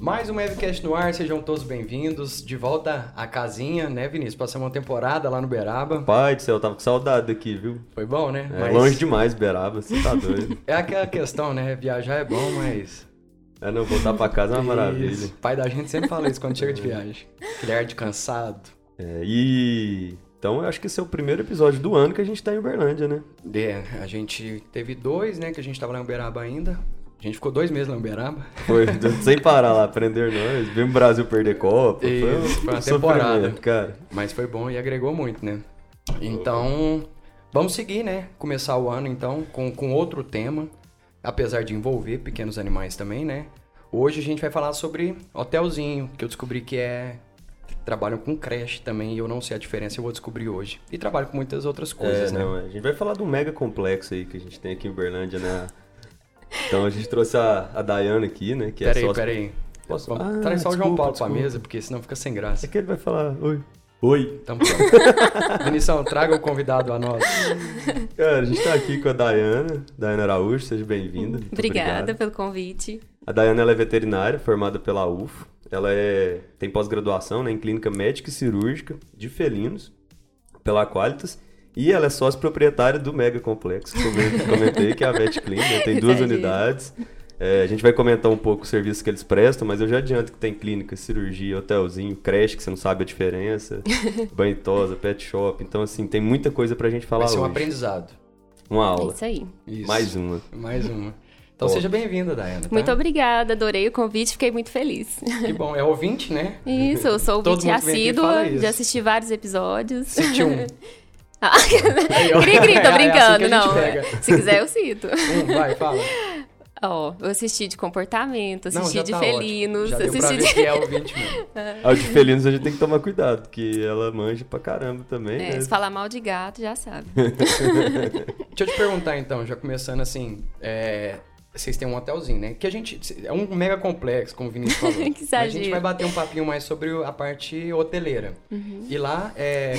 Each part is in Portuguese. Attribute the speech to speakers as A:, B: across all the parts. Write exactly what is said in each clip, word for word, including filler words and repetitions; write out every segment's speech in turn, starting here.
A: Mais um Mavcast no ar, sejam todos bem-vindos. De volta à casinha, né, Vinícius? Passamos uma temporada lá no Beraba.
B: Pai do céu, eu tava com saudade daqui, viu?
A: Foi bom, né?
B: É, mas... longe demais, Beraba, você tá doido.
A: É aquela questão, né? Viajar é bom, mas...
B: É, não, voltar pra casa é uma maravilha.
A: Isso. O pai da gente sempre fala isso quando chega de viagem. Aquele ar de cansado.
B: É, e... Então, eu acho que esse é o primeiro episódio do ano que a gente tá em Uberlândia, né?
A: É, a gente teve dois, né, que a gente tava lá em Uberaba ainda. A gente ficou dois meses lá em Uberaba.
B: Foi, sem parar lá, aprender nós. Vimos o Brasil perder Copa.
A: Isso,
B: foi, um,
A: foi uma temporada,
B: cara.
A: Mas foi bom e agregou muito, né? Então, vamos seguir, né? Começar o ano, então, com, com outro tema. Apesar de envolver pequenos animais também, né? Hoje a gente vai falar sobre hotelzinho, que eu descobri que é... Trabalham com creche também e eu não sei a diferença, eu vou descobrir hoje. E trabalho com muitas outras coisas,
B: é,
A: né?
B: Não, a gente vai falar do mega complexo aí que a gente tem aqui em Uberlândia, né? Então a gente trouxe a, a Dayana aqui, né? Que
A: peraí,
B: é sócio...
A: peraí.
B: Posso?
A: Vamos
B: Ah,
A: traz só
B: desculpa,
A: o João Paulo
B: desculpa.
A: pra mesa, porque senão fica sem graça.
B: É que ele vai falar oi. Oi.
A: Então, Vinição, traga o convidado a nós.
B: Cara, a gente tá aqui com a Dayana, Dayana Araújo, seja bem-vinda.
C: Obrigada
B: obrigado.
C: pelo convite.
B: A Dayana ela é veterinária, formada pela U F. Ela é, tem pós-graduação, né, em clínica médica e cirúrgica de felinos pela Qualitas. E ela é sócia proprietária do Mega Complexo, que eu comentei, que é a Vet Clean, né? Tem duas unidades. É, a gente vai comentar um pouco os serviços que eles prestam, mas eu já adianto que tem clínica, cirurgia, hotelzinho, creche, que você não sabe a diferença, banho e tosa, pet shop. Então, assim, tem muita coisa pra gente falar
A: hoje. Vai ser um
B: hoje.
A: aprendizado.
B: Uma
C: É
B: aula.
C: isso aí.
A: Isso.
B: Mais uma.
A: Mais uma. Então
B: Top.
A: seja bem-vinda, Dayana. Tá?
C: Muito obrigada, adorei o convite, fiquei muito feliz.
A: Que bom, é ouvinte, né?
C: Isso, eu sou
A: Todo
C: ouvinte
A: mundo que vem aqui fala
C: assídua,
A: isso.
C: já assisti vários episódios.
A: Cite um.
C: Ah, Gri, gri, tô
A: É assim
C: brincando,
A: que a gente
C: não.
A: pega.
C: Se quiser, eu cito.
A: Um, vai, fala.
C: Ó, eu assisti de comportamento, assisti
A: Não, já
C: de
A: tá
C: ótimo.
A: Já
C: assisti
A: deu pra ver
C: de...
A: que é ouvinte mesmo.
B: A de felinos a gente tem que tomar cuidado, porque ela manja pra caramba também,
C: É,
B: né?
C: se falar mal de gato, já sabe.
A: Deixa eu te perguntar então, já começando assim, é, vocês têm um hotelzinho, né? Que a gente, é um mega complexo, como o Vinícius falou.
C: Que
A: Mas a
C: exagero.
A: gente vai bater um papinho mais sobre a parte hoteleira.
C: Uhum.
A: E lá é...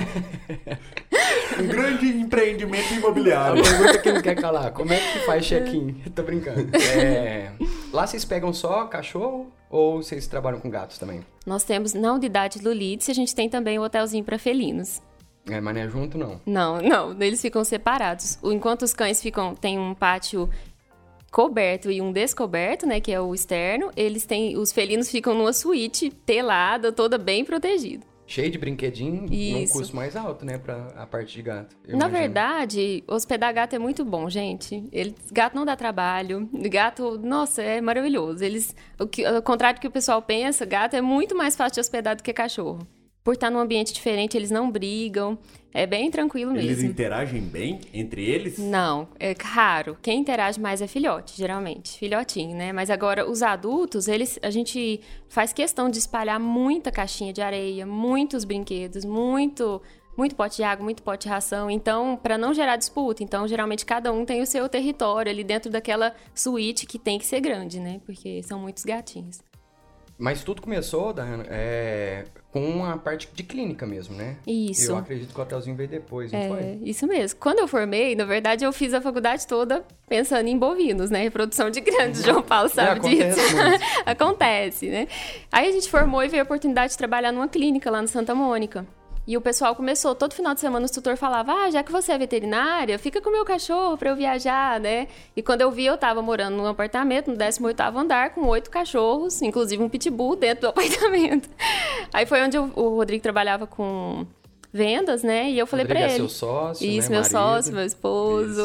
D: Um grande empreendimento
A: A
D: imobiliário.
A: pergunta que não quer calar, como é que faz check-in? Tô brincando. É, lá vocês pegam só cachorro ou vocês trabalham com gatos também?
C: Nós temos, na unidade do Leeds, a gente tem também o hotelzinho para felinos.
A: É, mas não é junto, não.
C: Não, não, eles ficam separados. O- Enquanto os cães ficam, tem um pátio coberto e um descoberto, né, que é o externo, eles têm, os felinos ficam numa suíte telada, toda bem protegida.
A: Cheio de brinquedinho, num
C: Isso.
A: custo mais alto, né, pra a parte de gato. eu
C: Na
A: imagino.
C: verdade, hospedar gato é muito bom, gente. Ele, gato não dá trabalho. Gato, nossa, é maravilhoso. Eles, o que, ao contrário do que o pessoal pensa, gato é muito mais fácil de hospedar do que cachorro. Por estar num ambiente diferente, eles não brigam. É bem tranquilo mesmo.
D: Eles interagem bem entre eles?
C: Não, é raro. Quem interage mais é filhote, geralmente. Filhotinho, né? Mas agora, os adultos, eles, a gente faz questão de espalhar muita caixinha de areia, muitos brinquedos, muito, muito pote de água, muito pote de ração. Então, para não gerar disputa. Então, geralmente, cada um tem o seu território ali dentro daquela suíte que tem que ser grande, né? Porque são muitos gatinhos.
A: Mas tudo começou, Dayana, é, com a parte de clínica mesmo, né?
C: Isso.
A: Eu acredito que o hotelzinho veio depois, não
C: É,
A: foi?
C: isso mesmo. Quando eu formei, na verdade, eu fiz a faculdade toda pensando em bovinos, né? Reprodução de grandes, João Paulo sabe
A: acontece
C: disso.
A: muito.
C: Acontece, né? Aí a gente formou e veio a oportunidade de trabalhar numa clínica lá no Santa Mônica. E o pessoal começou, todo final de semana o tutor falava, ah, já que você é veterinária, fica com o meu cachorro pra eu viajar, né? E quando eu vi, eu tava morando num apartamento, no décimo oitavo andar, com oito cachorros, inclusive um pitbull dentro do apartamento. Aí foi onde eu- o Rodrigo trabalhava com vendas, né? E eu falei
A: Rodrigo
C: pra
A: é
C: ele...
A: seu sócio,
C: Isso,
A: né,
C: meu
A: marido.
C: sócio, meu esposo.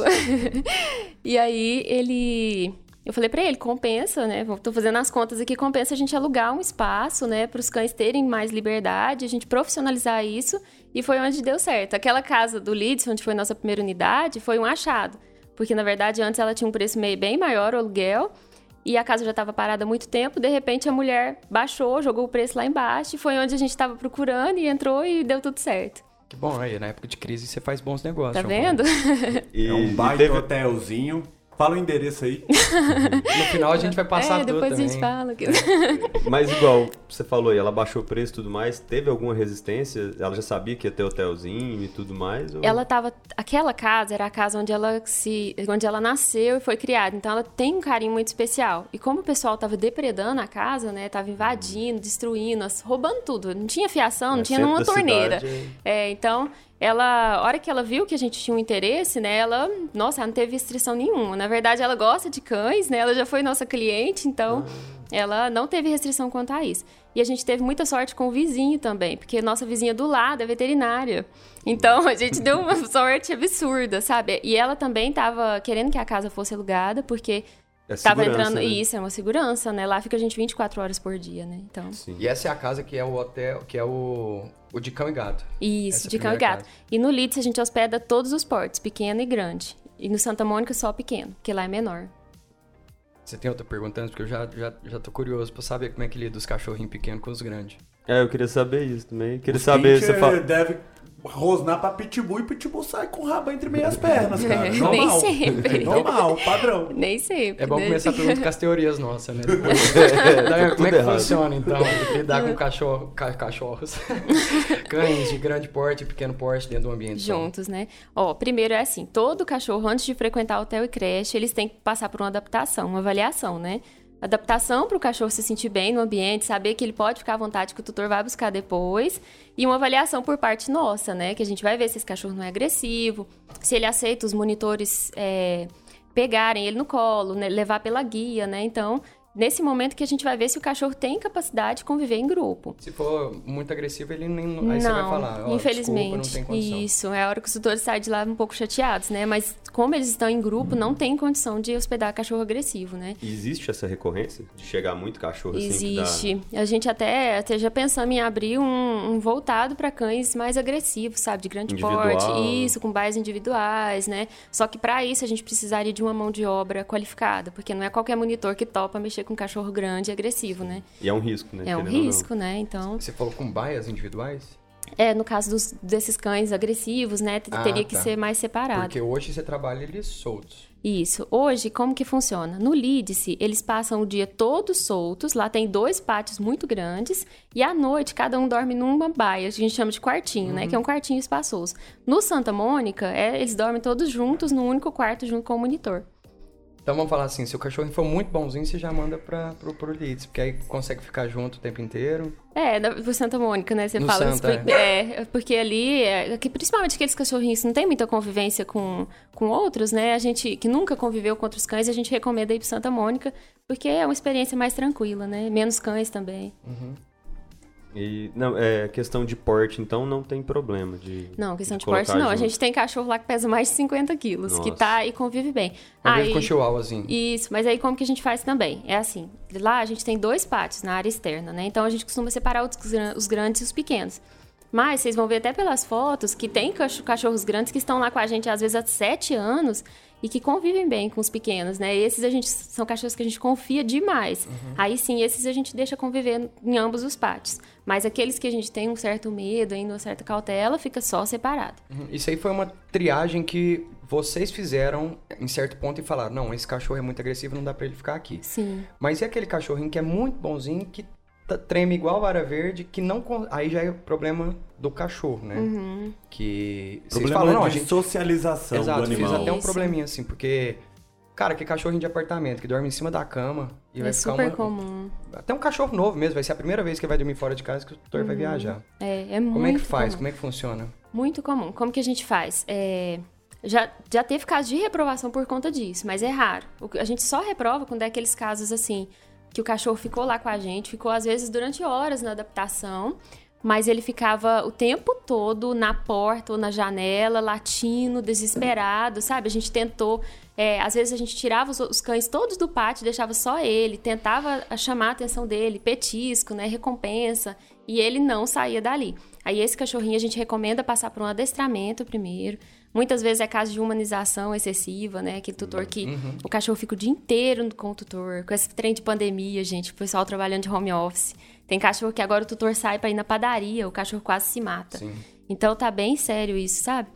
C: E aí, ele... Eu falei pra ele, compensa, né? Tô fazendo as contas aqui, compensa a gente alugar um espaço, né? Para os cães terem mais liberdade, a gente profissionalizar isso. E foi onde deu certo. Aquela casa do Leeds, onde foi nossa primeira unidade, foi um achado. Porque, na verdade, antes ela tinha um preço meio bem maior, o aluguel. E a casa já estava parada há muito tempo. De repente, a mulher baixou, jogou o preço lá embaixo. E foi onde a gente estava procurando e entrou e deu tudo certo.
A: Que bom, aí na época de crise você faz bons negócios.
C: Tá
A: João Paulo.
C: vendo?
B: E,
D: É um
B: e
D: baita
B: teve-
D: hotelzinho Fala o endereço aí.
A: No final a gente vai passar
C: é,
A: tudo
C: depois
A: também.
C: a gente fala. Que...
B: Mas igual você falou aí, ela baixou o preço e tudo mais, teve alguma resistência? Ela já sabia que ia ter hotelzinho e tudo mais? Ou...
C: Ela tava... Aquela casa era a casa onde ela se... onde ela nasceu e foi criada. Então ela tem um carinho muito especial. E como o pessoal tava depredando a casa, né? Tava invadindo, destruindo, roubando tudo. Não tinha fiação, não
B: É,
C: tinha
B: centro
C: nenhuma
B: da
C: torneira.
B: cidade,
C: É, então... Ela, a hora que ela viu que a gente tinha um interesse, né, ela, nossa, ela não teve restrição nenhuma. Na verdade, ela gosta de cães, né, ela já foi nossa cliente, então ela não teve restrição quanto a isso. E a gente teve muita sorte com o vizinho também, porque nossa vizinha do lado é veterinária. Então, a gente deu uma sorte absurda, sabe? E ela também tava querendo que a casa fosse alugada, porque...
B: É
C: Tava
B: segurança,
C: entrando,
B: né?
C: isso, é uma segurança, né? Lá fica a gente vinte e quatro horas por dia, né? Então.
B: Sim.
A: E essa é a casa que é o hotel, que é o, o de cão e gato.
C: Isso,
A: Essa é a
C: de cão e
A: primeira
C: gato.
A: casa.
C: E no Leeds a gente hospeda todos os portes, pequeno e grande. E no Santa Mônica só pequeno, porque lá é menor.
A: Você tem outra pergunta antes? Porque eu já, já, já tô curioso pra saber como é que lida os cachorrinhos pequenos com os grandes.
B: É, eu queria saber isso também. Queria
D: Os
B: saber,
D: pincher
B: você fala...
D: deve rosnar pra pitbull e pitbull sai com o rabo entre meias pernas, cara.
C: É,
D: Normal.
C: nem sempre.
D: Normal, padrão.
C: Nem sempre.
A: É bom
C: né?
A: começar perguntando com as teorias nossas, né?
B: É,
A: Como é que
B: errado.
A: funciona, então, lidar com cachorro, ca- cachorros, cães de grande porte e pequeno porte dentro do ambiente só?
C: Juntos, né? Ó, primeiro é assim, todo cachorro, antes de frequentar hotel e creche, eles têm que passar por uma adaptação, uma avaliação, né? Adaptação para o cachorro se sentir bem no ambiente, saber que ele pode ficar à vontade, que o tutor vai buscar depois. E uma avaliação por parte nossa, né? Que a gente vai ver se esse cachorro não é agressivo, se ele aceita os monitores é, pegarem ele no colo, né? Levar pela guia, né? Então, nesse momento que a gente vai ver se o cachorro tem capacidade de conviver em grupo.
A: Se for muito agressivo, ele nem... Aí você vai falar, ó,
C: infelizmente.
A: desculpa, não tem condição.
C: Isso, é a hora que os tutores saem de lá um pouco chateados, né? Mas como eles estão em grupo, não tem condição de hospedar cachorro agressivo, né?
B: E existe essa recorrência de chegar muito cachorro assim? que dá-
C: Existe. A gente até, até já pensamos em abrir um, um voltado para cães mais agressivos, sabe? De grande
B: Individual.
C: porte. Isso, com bairros individuais, né? Só que para isso a gente precisaria de uma mão de obra qualificada, porque não é qualquer monitor que topa mexer com um cachorro grande e agressivo, né?
B: E é um risco, né?
C: É um
B: querendo ou não.
C: risco, né? Então,
A: Você falou com baias individuais?
C: é, no caso dos, desses cães agressivos, né? t-
A: Ah,
C: teria que
A: tá.
C: ser mais separado.
A: Porque hoje você trabalha eles soltos.
C: Isso. Hoje, como que funciona? No Lídice, eles passam o dia todos soltos. Lá tem dois pátios muito grandes. E à noite, cada um dorme numa baia. A gente chama de quartinho, né? Que é um quartinho espaçoso. No Santa Mônica, é, eles dormem todos juntos num único quarto junto com o monitor.
A: Então vamos falar assim, se o cachorro for muito bonzinho, você já manda pra, pro, pro Leeds, porque aí consegue ficar junto o tempo inteiro.
C: É, da- pro Santa Mônica, né? Você
A: No
C: fala
A: Santa,
C: isso. Porque, é, porque ali, é, que principalmente aqueles cachorrinhos que não tem muita convivência com, com outros, né? A gente que nunca conviveu com outros cães, a gente recomenda ir pro Santa Mônica, porque é uma experiência mais tranquila, né? Menos cães também.
B: E, não, é questão de porte, então não tem problema de
C: Não, questão de,
B: colocar
C: porte não. A
B: junto.
C: gente tem cachorro lá que pesa mais de cinquenta quilos, que
B: Nossa.
C: tá e convive bem.
A: Convive
C: Aí-
A: com chihuahuazinho.
C: Isso, mas aí como que a gente faz também? É assim, lá a gente tem dois pátios na área externa, né? Então a gente costuma separar os, gran- os grandes e os pequenos. Mas vocês vão ver até pelas fotos que tem cach- cachorros grandes que estão lá com a gente às vezes há sete anos e que convivem bem com os pequenos, né? E esses a gente são cachorros que a gente confia demais. Aí sim, esses a gente deixa conviver em ambos os pátios. Mas aqueles que a gente tem um certo medo, ainda uma certa cautela, fica só separado.
A: Uhum. Isso aí foi uma triagem que vocês fizeram em certo ponto e falaram, não, esse cachorro é muito agressivo, não dá pra ele ficar aqui.
C: Sim.
A: Mas e aquele cachorrinho que é muito bonzinho, que tá- treme igual vara verde, que não... con- Aí já é problema do cachorro, né?
C: Uhum.
A: Que vocês
D: Problema
A: falam, não,
D: de
A: a gente...
D: socialização
A: Exato,
D: do
A: fiz
D: animal.
A: até um
C: Isso.
A: probleminha assim, porque... Cara, que cachorrinho de apartamento, que dorme em cima da cama e vai
C: É
A: ficar
C: super
A: uma...
C: comum.
A: Até um cachorro novo mesmo, vai ser a primeira vez que ele vai dormir fora de casa que o tutor vai viajar.
C: É, é muito
A: Como é que faz?
C: comum.
A: Como é que funciona?
C: Muito comum. Como que a gente faz? É, já, já teve casos de reprovação por conta disso, mas é raro. O que- A gente só reprova quando é aqueles casos assim, que o cachorro ficou lá com a gente, ficou às vezes durante horas na adaptação, mas ele ficava o tempo todo na porta ou na janela, latindo, desesperado, sabe? A gente tentou, é, às vezes a gente tirava os, os cães todos do pátio, deixava só ele, tentava a- chamar a atenção dele, petisco, né, recompensa, e ele não saía dali. Aí esse cachorrinho a gente recomenda passar por um adestramento primeiro. Muitas vezes é caso de humanização excessiva, né? Aquele tutor que o cachorro fica o dia inteiro com o tutor, com esse trem de pandemia, gente, o pessoal trabalhando de home office. Tem cachorro que agora o tutor sai pra ir na padaria, o cachorro quase se mata.
A: Sim.
C: Então tá bem sério isso, sabe?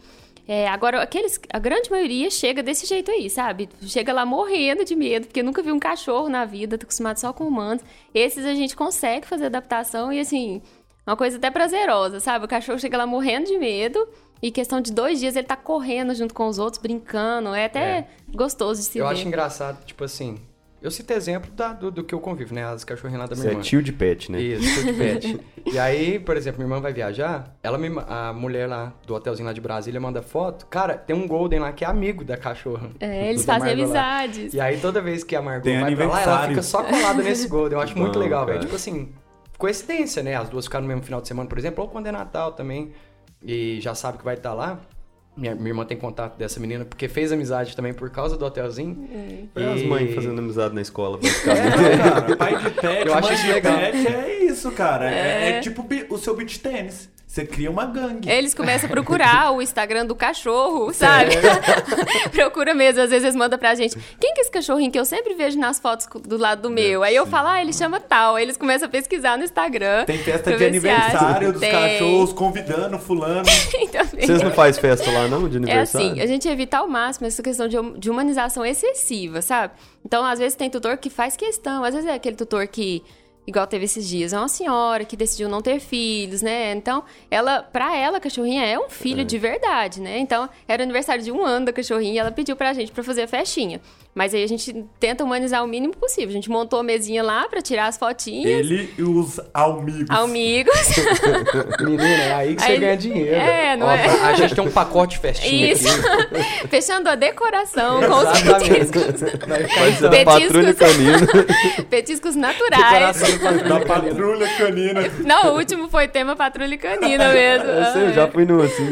C: É, agora, aqueles, a grande maioria chega desse jeito aí, sabe? Chega lá morrendo de medo, porque nunca viu um cachorro na vida, tá acostumado só com humanos. Esses a gente consegue fazer adaptação e, assim, uma coisa até prazerosa, sabe? O cachorro chega lá morrendo de medo e questão de dois dias ele tá correndo junto com os outros, brincando. É até é. gostoso de se
A: eu
C: ver.
A: Eu acho engraçado, tipo assim... Eu cito exemplo da, do, do que eu convivo, né? As cachorrinhas lá da minha
B: Você
A: irmã.
B: é tio de pet, né?
A: Isso, tio de pet. E aí, por exemplo, minha irmã vai viajar, ela me, a mulher lá do hotelzinho lá de Brasília manda foto. Cara, tem um Golden lá que é amigo da cachorra.
C: É, eles fazem amizades.
A: E aí, toda vez que a Margot
D: tem
A: vai pra lá, ela fica só colada nesse Golden. Eu acho
B: Bom,
A: muito legal,
B: cara.
A: velho. Tipo assim, coincidência, né? As duas ficaram no mesmo final de semana, por exemplo, ou quando é Natal também. E já sabe que vai estar lá. Minha, minha irmã tem contato dessa menina, porque fez amizade também por causa do hotelzinho.
C: É.
B: Foi
A: E...
B: as mães fazendo amizade na escola, basicamente.
D: É, cara, pai de pet,
A: eu acho
D: mãe
A: isso
D: de
A: legal.
D: pet é isso, cara. É,
C: É.
D: é tipo bi- o seu beach tênis. Você cria uma gangue.
C: Eles começam a procurar o Instagram do cachorro, sabe? Procura mesmo, às vezes eles mandam pra gente. Quem que é esse cachorrinho que eu sempre vejo nas fotos do lado do meu? Aí eu falo, ah, ele chama tal. Aí eles começam a pesquisar no Instagram.
D: Tem festa
C: pra
D: de
C: ver se
D: aniversário
C: acha.
D: dos
C: Tem.
D: cachorros, convidando fulano.
C: Então,
B: Vocês não fazem festa lá, não, de
C: é
B: aniversário?
C: assim, a gente evita ao máximo essa questão de, hum- de humanização excessiva, sabe? Então, às vezes tem tutor que faz questão, às vezes é aquele tutor que, igual teve esses dias, é uma senhora que decidiu não ter filhos, né? Então, ela, pra ela, a cachorrinha é um filho
B: É.
C: de verdade, né? Então, era o aniversário de um ano da cachorrinha e ela pediu pra gente pra fazer a festinha. Mas aí a gente tenta humanizar o mínimo possível. A gente montou a mesinha lá pra tirar as fotinhas.
D: Ele e os amigos.
C: Amigos.
A: Menina, é aí que você
C: Aí-
A: ganha dinheiro.
C: É, não
A: Ó,
C: é?
A: A gente tem um pacote de festinha
C: Isso.
A: aqui.
C: Fechando a decoração com os
A: Exatamente.
C: petiscos.
A: Vai ficar
B: Pode ser
A: então.
B: da
C: Petiscos.
B: patrulha canina.
C: Petiscos naturais.
A: Decoração do patrulha
D: Da
A: canina.
D: patrulha canina.
C: Não, o último foi tema patrulha canina mesmo.
B: Eu sei, eu já fui no assim.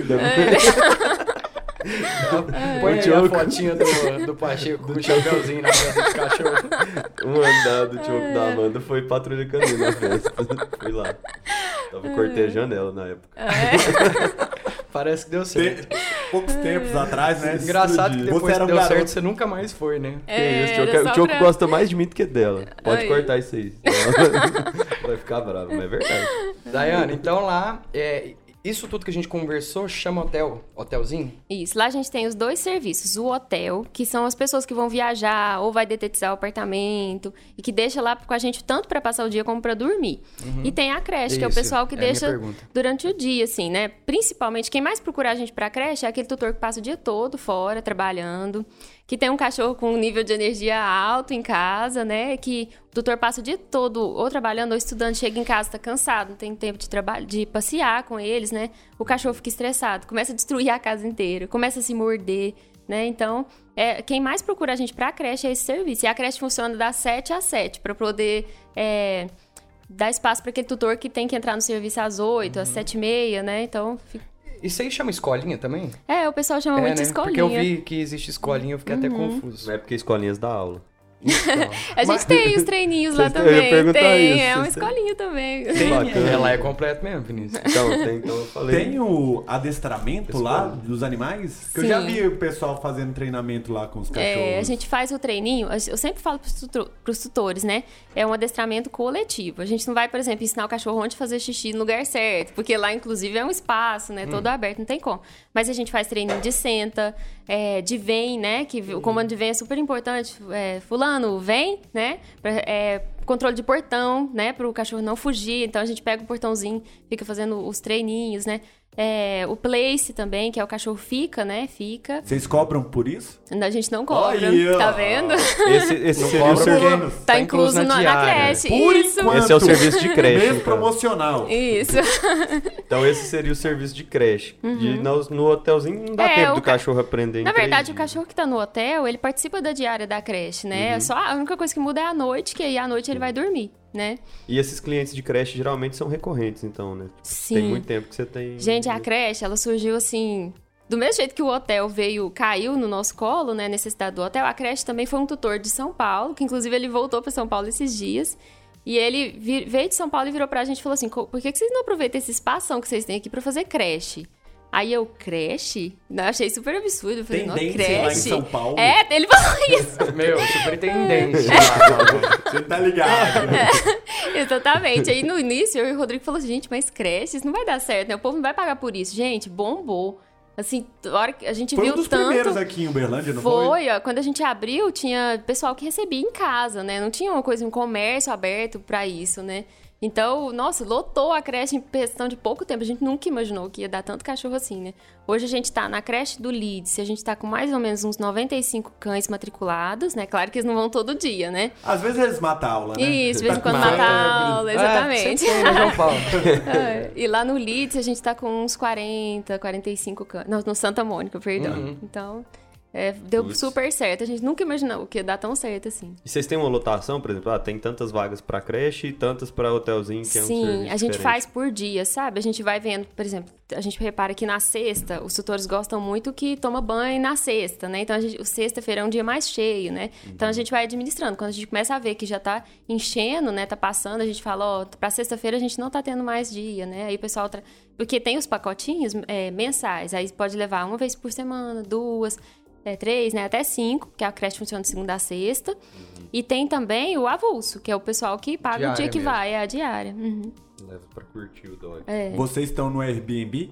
A: Põe
B: O
A: aí a
B: Diogo.
A: fotinha do, do Pacheco com o chapéuzinho na festa dos cachorros.
B: Um andar do tioco da Amanda foi patrulha canina na festa. Fui lá. Tava cortejando ela na época.
A: Parece que deu certo.
D: Tem- poucos tempos atrás, né?
A: Engraçado que
D: Você
A: depois
D: era
A: que
D: um
A: deu
D: garoto.
A: certo, você nunca mais foi, né?
B: Que isso,
C: era
B: Tioco-
C: só
B: o Tioco
C: pra-
B: gosta mais de mim do que dela. Pode
C: Ai.
B: cortar isso aí. Vai ficar bravo, mas é verdade.
A: Daiane, então lá, é, isso tudo que a gente conversou chama hotel, hotelzinho?
C: Isso, lá a gente tem os dois serviços. O hotel, que são as pessoas que vão viajar ou vai detetizar o apartamento e que deixa lá com a gente tanto para passar o dia como para dormir. E tem a creche, que é o
A: Isso,
C: pessoal que
A: é a minha
C: deixa
A: pergunta.
C: durante o dia, assim, né? Principalmente, quem mais procura a gente para a creche é aquele tutor que passa o dia todo fora, trabalhando, que tem um cachorro com um nível de energia alto em casa, né? Que o tutor passa o dia todo ou trabalhando ou estudando, chega em casa, tá cansado, não tem tempo de trabalho, de passear com eles, né? O cachorro fica estressado, começa a destruir a casa inteira, começa a se morder, né? Então, é, quem mais procura a gente pra creche é esse serviço. E a creche funciona das sete às sete, pra poder é, dar espaço para aquele tutor que tem que entrar no serviço às oito, às sete e meia, né? Então, fica...
A: Isso aí chama escolinha também?
C: é, o pessoal chama
A: é,
C: muito de
A: né?
C: escolinha.
A: Porque eu vi que existe escolinha, eu fiquei até confuso.
B: Não é porque escolinhas dá aula.
C: A gente
A: Mas-
C: tem os treininhos lá
B: Vocês têm- eu ia
C: também.
B: perguntar
C: Tem,
B: isso,
C: é uma
B: vocês têm?
C: escolinha também.
B: Bacana.
A: Ela é completo mesmo, Vinícius.
B: Então, tem, então eu falei.
D: Tem o adestramento lá dos animais? Que eu já
C: Sim.
D: vi o pessoal fazendo treinamento lá com os cachorros.
C: É, a gente faz o treininho, eu sempre falo para os tutores, né? É um adestramento coletivo. A gente não vai, por exemplo, ensinar o cachorro onde fazer xixi no lugar certo, porque lá, inclusive, é um espaço, né? Todo aberto, não tem como. Mas a gente faz treininho de senta, é, de vem, né? Que o comando de vem é super importante. É, fulano, vem, né? Pra, é, controle de portão, né? Para o cachorro não fugir. Então, a gente pega o portãozinho, fica fazendo os treininhos, né? É, o place também, que é o cachorro fica, né? Fica.
D: Vocês cobram por isso?
C: A gente não cobra,
D: Olha!
C: tá vendo?
B: Esse, esse
A: Não
B: seria o
A: cobra
B: serviço.
A: porque
C: Tá incluso na, na
A: diária.
C: creche.
D: Por
C: Isso.
D: enquanto.
B: Esse é o serviço de creche,
D: Mês
B: então.
D: promocional.
C: Isso.
B: Então esse seria o serviço de creche. De, no, no hotelzinho não dá
C: É,
B: tempo
C: o
B: do
C: ca-
B: cachorro aprender em
C: Na
B: três
C: verdade, o
B: dias.
C: cachorro que tá no hotel, ele participa da diária da creche, né? Só a única coisa que muda é a noite, que aí à noite ele vai dormir, né?
B: E esses clientes de creche geralmente são recorrentes, então, né?
C: Sim.
B: Tem muito tempo que você tem...
C: Gente, a creche, ela surgiu assim... Do mesmo jeito que o hotel veio, caiu no nosso colo, né? A necessidade do hotel, a creche também foi um tutor de São Paulo, que inclusive ele voltou para São Paulo esses dias. E ele vi- veio de São Paulo e virou pra gente e falou assim: "Co- por que que vocês não aproveitam esse espação que vocês têm aqui pra fazer creche?" Aí eu, creche? Não, eu achei super absurdo. Eu falei, não,
D: Tendência
C: creche.
D: lá em São Paulo.
C: É, ele falou isso.
A: Meu, superintendente.
D: Você tá ligado? né?
C: Exatamente. Aí no início, eu e o Rodrigo falou assim, gente, mas creche, isso não vai dar certo, né? O povo não vai pagar por isso. Gente, bombou. Assim, a hora que a gente
D: Foi
C: viu
D: um dos
C: tanto...
D: primeiros aqui em Uberlândia, não foi?
C: Foi, ó, quando a gente abriu, tinha pessoal que recebia em casa, né? Não tinha uma coisa, um comércio aberto pra isso, né? Então, nossa, lotou a creche em questão de pouco tempo. A gente nunca imaginou que ia dar tanto cachorro assim, né? Hoje a gente tá na creche do Leeds, a gente tá com mais ou menos uns noventa e cinco cães matriculados, né? Claro que eles não vão todo dia, né?
D: Às vezes eles matam a aula, né?
C: Isso, de vez em quando
D: Tá com
C: mata a
D: febre.
C: aula,
A: Ah,
C: exatamente.
A: sempre tem, né, João Paulo?
C: É, e lá no Leeds a gente tá com uns quarenta, quarenta e cinco cães. Não, no Santa Mônica, perdão.
A: Uhum.
C: Então, é, deu
B: Putz.
C: super certo. A gente nunca imaginou que ia dar tão certo assim.
B: E vocês têm uma lotação, por exemplo, ah, tem tantas vagas pra creche e tantas pra hotelzinho, que é um
C: Sim,
B: serviço
C: a gente
B: diferente.
C: faz por dia, sabe? A gente vai vendo, por exemplo, a gente repara que na sexta, os tutores gostam muito que toma banho na sexta, né? Então, a gente, o sexta-feira é um dia mais cheio, né? Então, a gente vai administrando. Quando a gente começa a ver que já tá enchendo, né? Tá passando, a gente fala, ó, pra sexta-feira a gente não tá tendo mais dia, né? Aí o pessoal... Tra... Porque tem os pacotinhos é, mensais, aí pode levar uma vez por semana, duas... É, três, né? Até cinco, que a creche funciona de segunda a sexta. Uhum. E tem também o avulso, que é o pessoal que paga
A: Diária
C: o dia que
A: mesmo.
C: vai, é a diária. Uhum.
B: Leva pra curtir o dog.
C: É.
D: Vocês estão no Airbnb?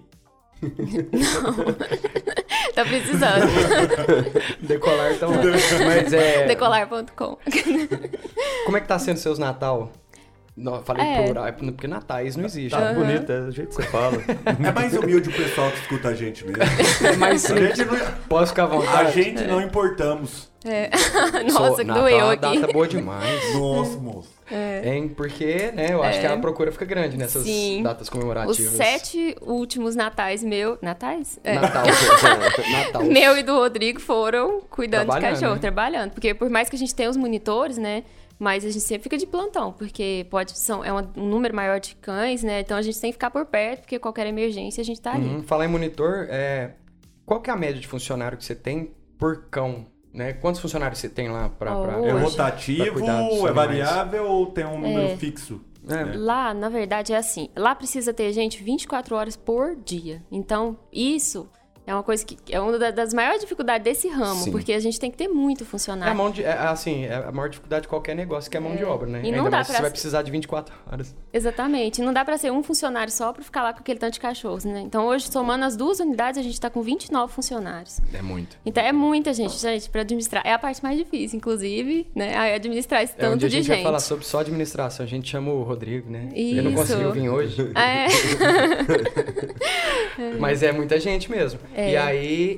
C: Tá precisando.
A: Decolar então. Mas é.
C: Decolar ponto com.
A: Como é que tá sendo seus Natal? Não, falei
C: É.
A: plural, porque natais não existe.
B: Tá
A: né?
B: bonito, é do jeito que você fala.
D: É mais humilde o pessoal que escuta a gente mesmo.
A: É mais
D: A gente
A: simples.
D: não,
A: Posso ficar à
D: a
A: vontade?
D: gente não importamos.
C: É.
A: Sou-
C: Nossa, que
A: Natal
C: doeu
A: é uma
C: aqui.
A: data boa demais.
D: Nossa, moço.
A: Hein? Porque, né, eu acho que a procura fica grande nessas
C: Sim.
A: datas
C: Os
A: comemorativas.
C: sete últimos natais meu... Natais? É.
A: Natal. Natal.
C: Meu e do Rodrigo foram cuidando de
A: Trabalhando,
C: cachorro,
A: né?
C: trabalhando. Porque por mais que a gente tenha os monitores, né? Mas a gente sempre fica de plantão, porque pode, são, é uma- um número maior de cães, né? Então a gente tem que ficar por perto, porque qualquer emergência a gente tá ali.
A: Uhum. Falar em monitor, é... qual que é a média de funcionário que você tem por cão? Né? Quantos funcionários você tem lá pra... pra...
C: Oh,
D: É
C: Hoje.
D: rotativo,
A: Pra cuidar dos
D: é
A: animais.
D: variável ou tem um número
C: É.
D: fixo?
A: É.
C: Lá, na verdade, é assim. Lá precisa ter gente vinte e quatro horas por dia. Então, isso é uma coisa que é uma da- das maiores dificuldades desse ramo,
A: Sim.
C: porque a gente tem que ter muito
A: É a
C: funcionário.
A: mão de... É, assim, é a maior dificuldade de qualquer negócio, que é a mão de obra, né?
C: E não
A: Ainda
C: dá
A: mais se
C: pra
A: você vai
C: ser-
A: precisar de vinte e quatro horas.
C: Exatamente. Não dá pra ser um funcionário só pra ficar lá com aquele tanto de cachorros, né? Então, hoje, somando as duas unidades, a gente tá com vinte e nove funcionários.
A: É muito.
C: Então, é muita gente, gente, pra administrar. É a parte mais difícil, inclusive, né? Aí, administrar esse
A: É, um
C: tanto
A: dia a
C: de
A: gente
C: gente.
A: vai falar sobre só administração. A gente chama o Rodrigo, né? Ele não
C: Isso.
A: conseguiu vir hoje.
C: É.
A: Mas é muita gente mesmo.
C: É.
A: E aí,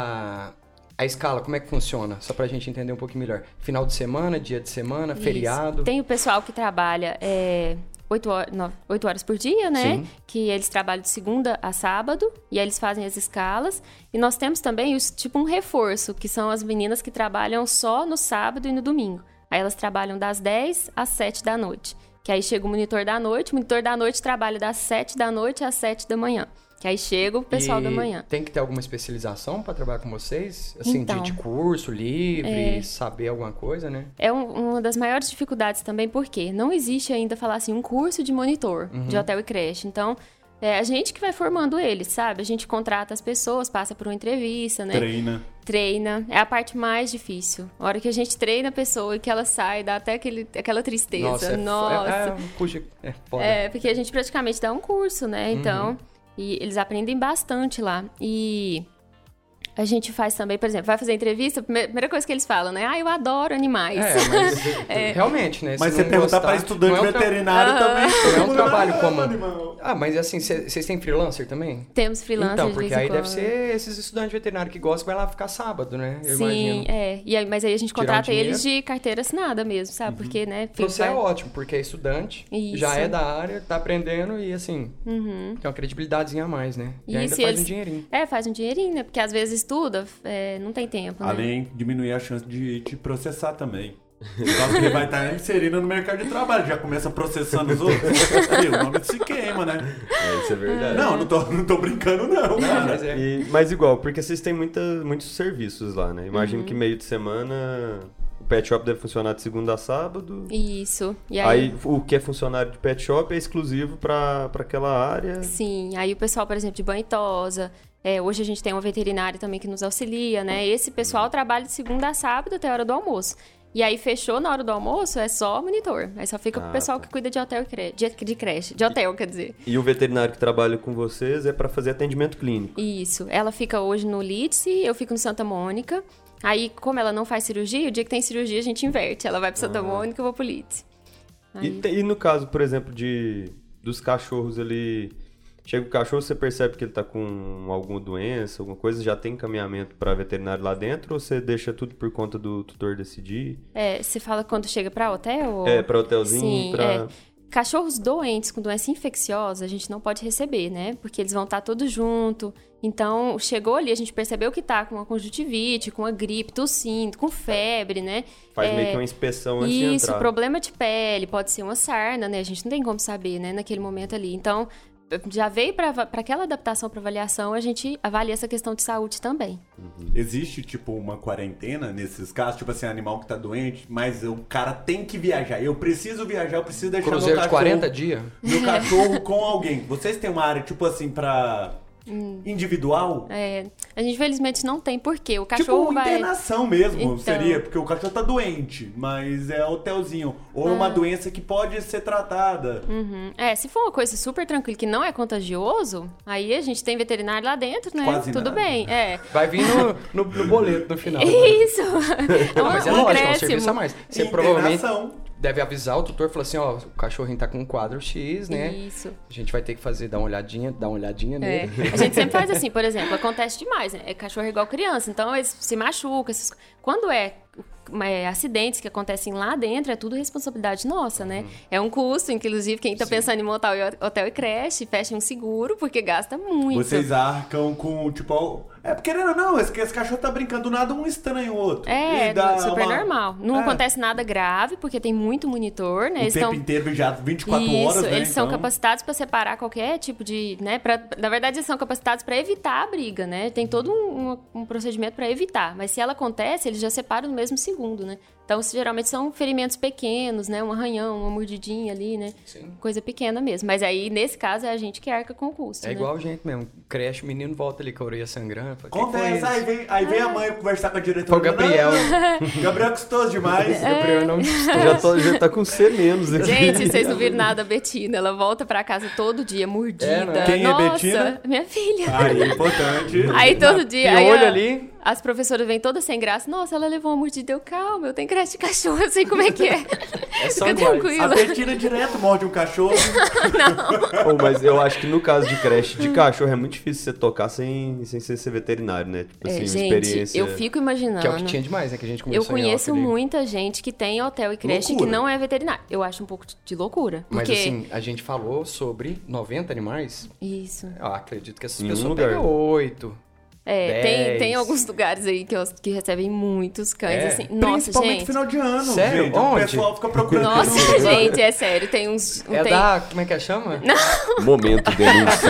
A: a, a escala, como é que funciona? Só pra gente entender um pouquinho melhor. Final de semana, dia de semana,
C: Isso.
A: feriado.
C: Tem o pessoal que trabalha é, oito horas, nove, oito horas por dia, né?
A: Sim.
C: Que eles trabalham de segunda a sábado e aí eles fazem as escalas. E nós temos também os, tipo um reforço, que são as meninas que trabalham só no sábado e no domingo. Aí elas trabalham das dez às sete da noite. Que aí chega o monitor da noite, o monitor da noite trabalha das sete da noite às sete da manhã. Que aí chega o pessoal
A: E
C: da manhã.
A: tem que ter alguma especialização pra trabalhar com vocês? Assim,
C: Então.
A: de, de curso livre, saber alguma coisa, né?
C: É um- uma das maiores dificuldades também, porque não existe ainda, falar assim, um curso de monitor de hotel e creche. Então, é a gente que vai formando eles, sabe? A gente contrata as pessoas, passa por uma entrevista, né?
D: Treina.
C: Treina. É a parte mais difícil. A hora que a gente treina a pessoa e que ela sai, dá até aquele, aquela tristeza.
A: Nossa, é, fo-
C: Nossa.
A: É, é, puxa, é foda.
C: É, porque a gente praticamente dá um curso, né? Então, e eles aprendem bastante lá. E a gente faz também, por exemplo, vai fazer entrevista, a primeira primeira coisa que eles falam, né? Ah, eu adoro animais.
A: É, mas realmente, né?
D: Mas
A: se
D: você
A: não
D: perguntar
A: gostar,
D: pra estudante
A: não é um tra-
D: veterinário também.
A: Não é um
D: todo mundo,
A: trabalho
D: "Ah,
A: comum."
D: animal."
A: Ah, mas assim, vocês têm freelancer também?
C: Temos freelancer
A: Então,
C: de
A: porque
C: vez em
A: aí deve
C: quando.
A: ser esses estudantes veterinários que gostam, vai lá ficar sábado, né? Eu
C: Sim,
A: imagino.
C: é. E aí, mas aí a gente
A: Tirar um
C: contrata
A: dinheiro.
C: eles de carteira assinada mesmo, sabe? Porque, né?
A: Pra você é
C: vai-
A: ótimo, porque é estudante,
C: Isso.
A: já é da área, tá aprendendo e assim,
C: Uhum.
A: tem uma credibilidadezinha a mais, né? E ainda
C: Isso,
A: faz
C: eles-
A: um dinheirinho.
C: É, faz um dinheirinho, né? Porque às vezes estuda, é, não tem tempo, né?
D: Além de diminuir a chance de te processar também. Então ele vai estar inserindo no mercado de trabalho, já começa processando os outros. E o nome se queima, né?
B: É, isso é verdade.
D: Não, não tô, não tô brincando não, cara.
A: Mas é.
B: E- mas igual, porque vocês têm muita, muitos serviços lá, né? Imagino
C: Uhum.
B: que meio de semana o pet shop deve funcionar de segunda a sábado.
C: Isso. E aí,
B: Aí o que é funcionário de pet shop é exclusivo pra, pra aquela área.
C: sim, aí o pessoal, por exemplo, de banho e tosa. É, hoje a gente tem uma veterinária também que nos auxilia, né? Esse pessoal trabalha de segunda a sábado até a hora do almoço. E aí fechou na hora do almoço, é só monitor. Aí só fica
B: Ah,
C: pro pessoal
B: tá.
C: que cuida de hotel e creche, de, de creche, de hotel, quer dizer.
B: E o veterinário que trabalha com vocês é pra fazer atendimento clínico.
C: Isso. Ela fica hoje no Lídice, eu fico no Santa Mônica. Aí, como ela não faz cirurgia, o dia que tem cirurgia a gente inverte. Ela vai pro Santa
B: Ah.
C: Mônica, eu vou pro Lídice.
B: E,
C: Aí...
B: te- e no caso, por exemplo, de dos cachorros ali... Chega o cachorro, você percebe que ele tá com alguma doença, alguma coisa, já tem encaminhamento pra veterinário lá dentro ou você deixa tudo por conta do tutor decidir?
C: É, você fala quando chega pra hotel? Ou...
B: É, pra hotelzinho,
C: Sim,
B: pra...
C: é. Cachorros doentes com doença infecciosa a gente não pode receber, né? Porque eles vão estar todos junto. Então, chegou ali, a gente percebeu que tá com uma conjuntivite, com uma gripe, tossindo, com febre, né?
B: Faz
C: É,
B: meio que uma inspeção antes de
C: Isso,
B: entrar.
C: problema de pele, pode ser uma sarna, né? A gente não tem como saber, né? Naquele momento ali. Então, já veio para aquela adaptação para avaliação, a gente avalia essa questão de saúde também.
D: Existe, tipo, uma quarentena nesses casos? Tipo assim, animal que tá doente, mas o cara tem que viajar. Eu preciso viajar, eu preciso deixar
A: Cruzeiro
D: meu
A: de
D: cachorro...
A: quarenta dias.
D: Meu cachorro com alguém. Vocês têm uma área, tipo assim, pra... individual?
C: É, a gente, infelizmente, não tem porquê. O cachorro
D: Tipo,
C: vai...
D: internação mesmo,
C: Então.
D: seria, porque o cachorro tá doente, mas é hotelzinho. Ou é uma doença que pode ser tratada.
C: Uhum. É, se for uma coisa super tranquila que não é contagioso, aí a gente tem veterinário lá dentro, né?
D: Quase
C: Tudo
D: nada.
C: bem, é.
A: Vai vir no, no, no boleto no final.
C: Isso! É
A: Não,
C: um,
A: mas é
C: um
A: lógico, é um
C: acréscimo.
A: serviço a mais. Você provavelmente
D: Internação.
A: deve avisar o tutor e falar assim, ó, o cachorrinho tá com um quadro X, né?
C: Isso.
A: A gente vai ter que fazer, dar uma olhadinha, dar uma olhadinha
C: É.
A: nele.
C: A gente sempre faz assim, por exemplo, acontece demais, né? É cachorro igual criança, então eles se machucam. Essas... Quando é, é acidentes que acontecem lá dentro, é tudo responsabilidade nossa, né? É um custo, inclusive, quem tá pensando em montar o hotel e creche, fecha um seguro, porque gasta muito.
D: Vocês arcam com, tipo... É, porque querendo ou não, esse, esse cachorro tá brincando do nada, um estranho o outro.
C: É,
D: E dá
C: super
D: uma-
C: normal. Não
D: É.
C: acontece nada grave, porque tem muito monitor, né?
D: O
C: Eles
D: tempo
C: tão-
D: inteiro já vinte e quatro
C: Isso,
D: horas, né?
C: eles são
D: Então,
C: capacitados para separar qualquer tipo de, né, pra, na verdade eles são capacitados para evitar a briga, né? Tem todo um, um- um procedimento para evitar, mas se ela acontece, eles já separam no mesmo segundo, né? Então, isso, geralmente são ferimentos pequenos, né? Um arranhão, uma mordidinha ali, né?
A: Sim.
C: Coisa pequena mesmo. Mas aí, nesse caso, é a gente que arca com o custo,
A: É
C: né?
A: igual a gente mesmo. Creche, o menino volta ali com a orelha sangrando. Fala, "Que que foi
D: Acontece,
A: isso?"
D: aí vem, aí vem a mãe conversar com a diretora.
A: Foi o Gabriel.
D: Não, Gabriel é custoso demais.
A: Gabriel não
B: Já, tô, já tá com C menos aqui.
C: Gente, vocês não viram nada, a Betina. Ela volta pra casa todo dia, mordida.
A: É, né?
D: Quem é
C: Nossa,
D: Betina?
C: minha filha.
D: Aí é importante.
C: Aí todo dia.
A: E
C: aí,
A: olho
C: a-
A: ali.
C: As professoras vêm todas sem graça. Nossa, ela levou uma mordida. Eu, calma, eu tenho creche de cachorro, eu sei como é que é.
A: É só
C: Fica
A: iguais.
D: A
C: tranquila.
D: Betina direto morde um cachorro.
B: Pô, mas eu acho que no caso de creche de cachorro é muito difícil você tocar sem, sem ser, ser veterinário, né? Tipo assim,
C: É,
B: uma
C: gente,
B: experiência...
C: eu fico imaginando.
A: Que é o que tinha demais, né? Que a gente
C: Eu
A: começou em
C: conheço
A: off ali.
C: muita gente que tem hotel e creche
D: Loucura.
C: que não é veterinário. Eu acho um pouco de- de loucura.
A: Mas
C: Porque...
A: assim, a gente falou sobre noventa animais.
C: Isso.
A: Eu acredito que essas
B: Em um
A: pessoas
B: lugar.
A: pegam oito.
C: É, tem,
A: dez.
C: tem alguns lugares aí que, os- que recebem muitos cães,
A: É.
C: assim. Nossa,
D: Principalmente
C: gente.
D: final de ano.
A: Sério?
D: Gente,
A: Onde?
D: O pessoal fica procurando.
C: Nossa,
D: pelo lugar.
C: gente, é sério. Tem uns...
A: É
C: tem...
A: da... Como é que é? Chama?
B: Momento denúncia.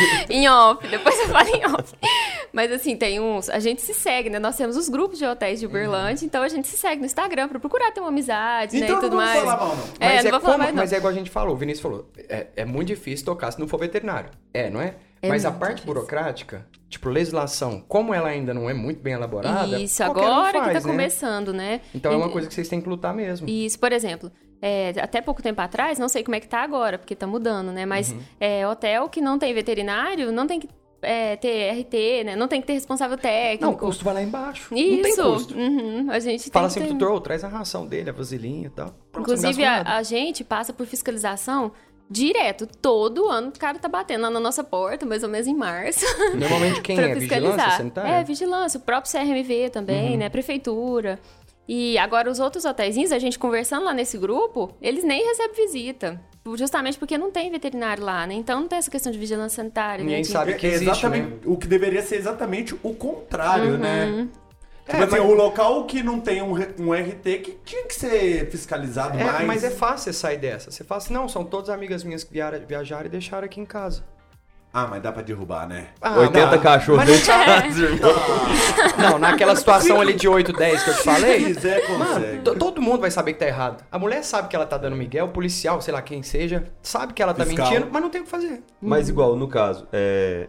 C: Em off, depois eu falo em off. Mas assim, tem uns. A gente se segue, né? Nós temos os grupos de hotéis de Uberlândia, então a gente se segue no Instagram pra procurar ter uma amizade, né?
D: Então
C: E
D: não
C: tudo
D: vamos
C: mais.
D: falar mal, não.
C: É,
A: Mas
C: não
A: é
C: vou falar
A: como-
C: mais, não.
A: Mas é igual a gente falou, o Vinícius falou. É, é muito difícil tocar se não for veterinário. É, não é?
C: É
A: mas a
C: muito
A: parte
C: difícil.
A: burocrática, tipo legislação, como ela ainda não é muito bem elaborada,
C: Isso,
A: qualquer um
C: agora que
A: faz,
C: tá
A: né?
C: começando, né?
A: Então é uma
C: E-
A: coisa que vocês têm que lutar mesmo.
C: Isso, por exemplo, é, até pouco tempo atrás, não sei como é que tá agora, porque tá mudando, né? Mas
A: Uhum.
C: é, hotel que não tem veterinário não tem que é, ter R T, né? Não tem que ter responsável técnico.
A: Não, o custo vai lá embaixo.
C: Isso.
A: Não tem custo.
C: Uhum, a gente
A: Fala
C: tem
A: assim
C: que
A: pro
C: ter...
A: tutor, "Ô, traz a ração dele, a vasilhinha e tal. Pronto, você não
C: Inclusive,
A: gasta
C: a,
A: nada.
C: a gente passa por fiscalização direto. Todo ano o cara tá batendo lá na nossa porta, mais ou menos em março.
A: Normalmente quem
C: pra
A: é? Vigilância
C: fiscalizar.
A: sanitária?
C: É, vigilância. O próprio C R M V também,
A: Uhum.
C: né? Prefeitura. E agora os outros hotéisinhos, a gente conversando lá nesse grupo, eles nem recebem visita. Justamente porque não tem veterinário lá, né? Então não tem essa questão de vigilância sanitária.
A: Ninguém
C: né? De-
A: sabe
D: É
A: que existe,
D: exatamente
A: né?
D: o que deveria ser exatamente o contrário, né? Tipo
A: É,
D: assim,
A: mas-
D: o local que não tem um, re- um R T que tinha que ser fiscalizado
A: É,
D: mais.
A: mas é fácil você sair dessa. Você fala assim, não, são todas amigas minhas que viaram, viajaram e deixaram aqui em casa.
D: Ah, mas dá pra derrubar, né?
A: Ah,
B: oitenta
A: não.
B: cachorros
A: Mas
B: dentro de
A: não tá-
B: casa, irmão.
A: Não, naquela situação ali de oito, dez que eu te
D: Se
A: falei,
D: quiser,
A: mano,
D: consegue.
A: to- todo mundo vai saber que tá errado. A mulher sabe que ela tá dando migué, o policial, sei lá quem seja, sabe que ela tá
D: Fiscal.
A: mentindo, mas não tem o que fazer.
B: Mas igual, no caso, é...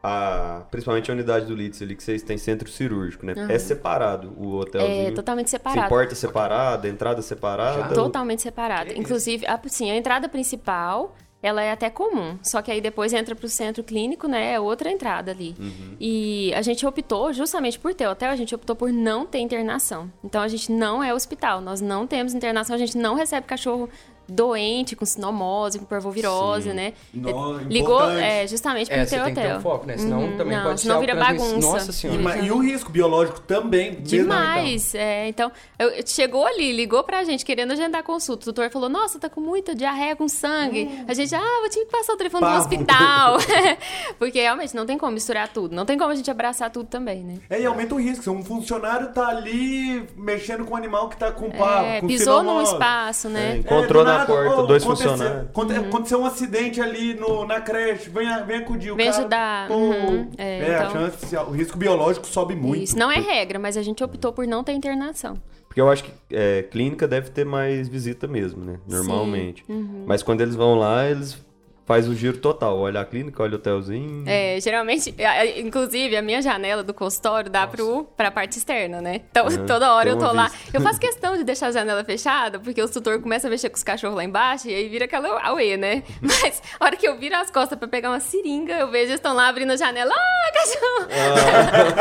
B: a, principalmente a unidade do Litz ali, que vocês têm centro cirúrgico, né?
C: Uhum.
B: É separado o hotelzinho?
C: É totalmente
B: Sim,
C: separado.
B: porta separada, entrada separada?
C: Totalmente separado. Inclusive, a, sim, a entrada principal, ela é até comum. Só que aí depois entra pro centro clínico, né? É outra entrada ali.
B: Uhum.
C: E a gente optou, justamente por ter hotel, a gente optou por não ter internação. Então, a gente não é hospital. Nós não temos internação, a gente não recebe cachorro doente, com sinomose, com parvovirose,
B: Sim.
C: né?
D: No,
C: Ligou,
D: importante.
C: é, justamente por
A: É,
C: ter
A: você tem
C: hotel.
A: que ter um foco, né? Senão
C: Uhum.
A: também
C: Não,
A: pode
C: senão
A: ser
C: vira
A: algo transmiss-
C: bagunça.
A: Nossa senhora.
D: E, ma- e o risco biológico também. mesmo
C: Demais, é, então, eu, chegou ali, ligou pra gente, querendo agendar consulta, o doutor falou, nossa, tá com muita diarreia, com sangue,
A: Hum.
C: a gente, ah, vou ter que passar o telefone do
D: Pavo.
C: hospital, porque realmente não tem como misturar tudo, não tem como a gente abraçar tudo também, né?
D: É, e aumenta o risco. Se um funcionário tá ali mexendo com um animal que tá com pavo,
C: É,
D: com
C: pisou num
D: sinomose.
C: espaço,
B: É,
C: né?
B: encontrou
D: É, do
B: na
D: nada,
B: porta
D: ô,
B: dois
D: aconteceu-
B: funcionários.
D: aconte- Aconteceu um acidente ali no, na creche, vem, vem acudir o
C: Vem
D: cara.
C: ajudar,
D: pô,
C: uhum, é,
D: é, a
C: então-
D: chance, o risco biológico sobe muito.
C: Isso, não é regra, mas a gente optou por não ter internação.
B: Porque eu acho que é, clínica deve ter mais visita mesmo, né? Normalmente.
C: Uhum.
B: Mas quando eles vão lá, eles fazem o giro total. Olha a clínica, olha o hotelzinho.
C: É, geralmente, a- a- inclusive, a minha janela do consultório dá pro, pra parte externa, né? Então,
B: Uhum,
C: toda hora
B: tem
C: eu tô
B: uma
C: lá.
B: vista.
C: Eu faço questão de deixar a janela fechada, porque o tutor começa a mexer com os cachorros lá embaixo e aí vira aquela auê, né? Mas, a hora que eu viro as costas pra pegar uma seringa, eu vejo eles estão lá abrindo a janela. Ah, cachorro!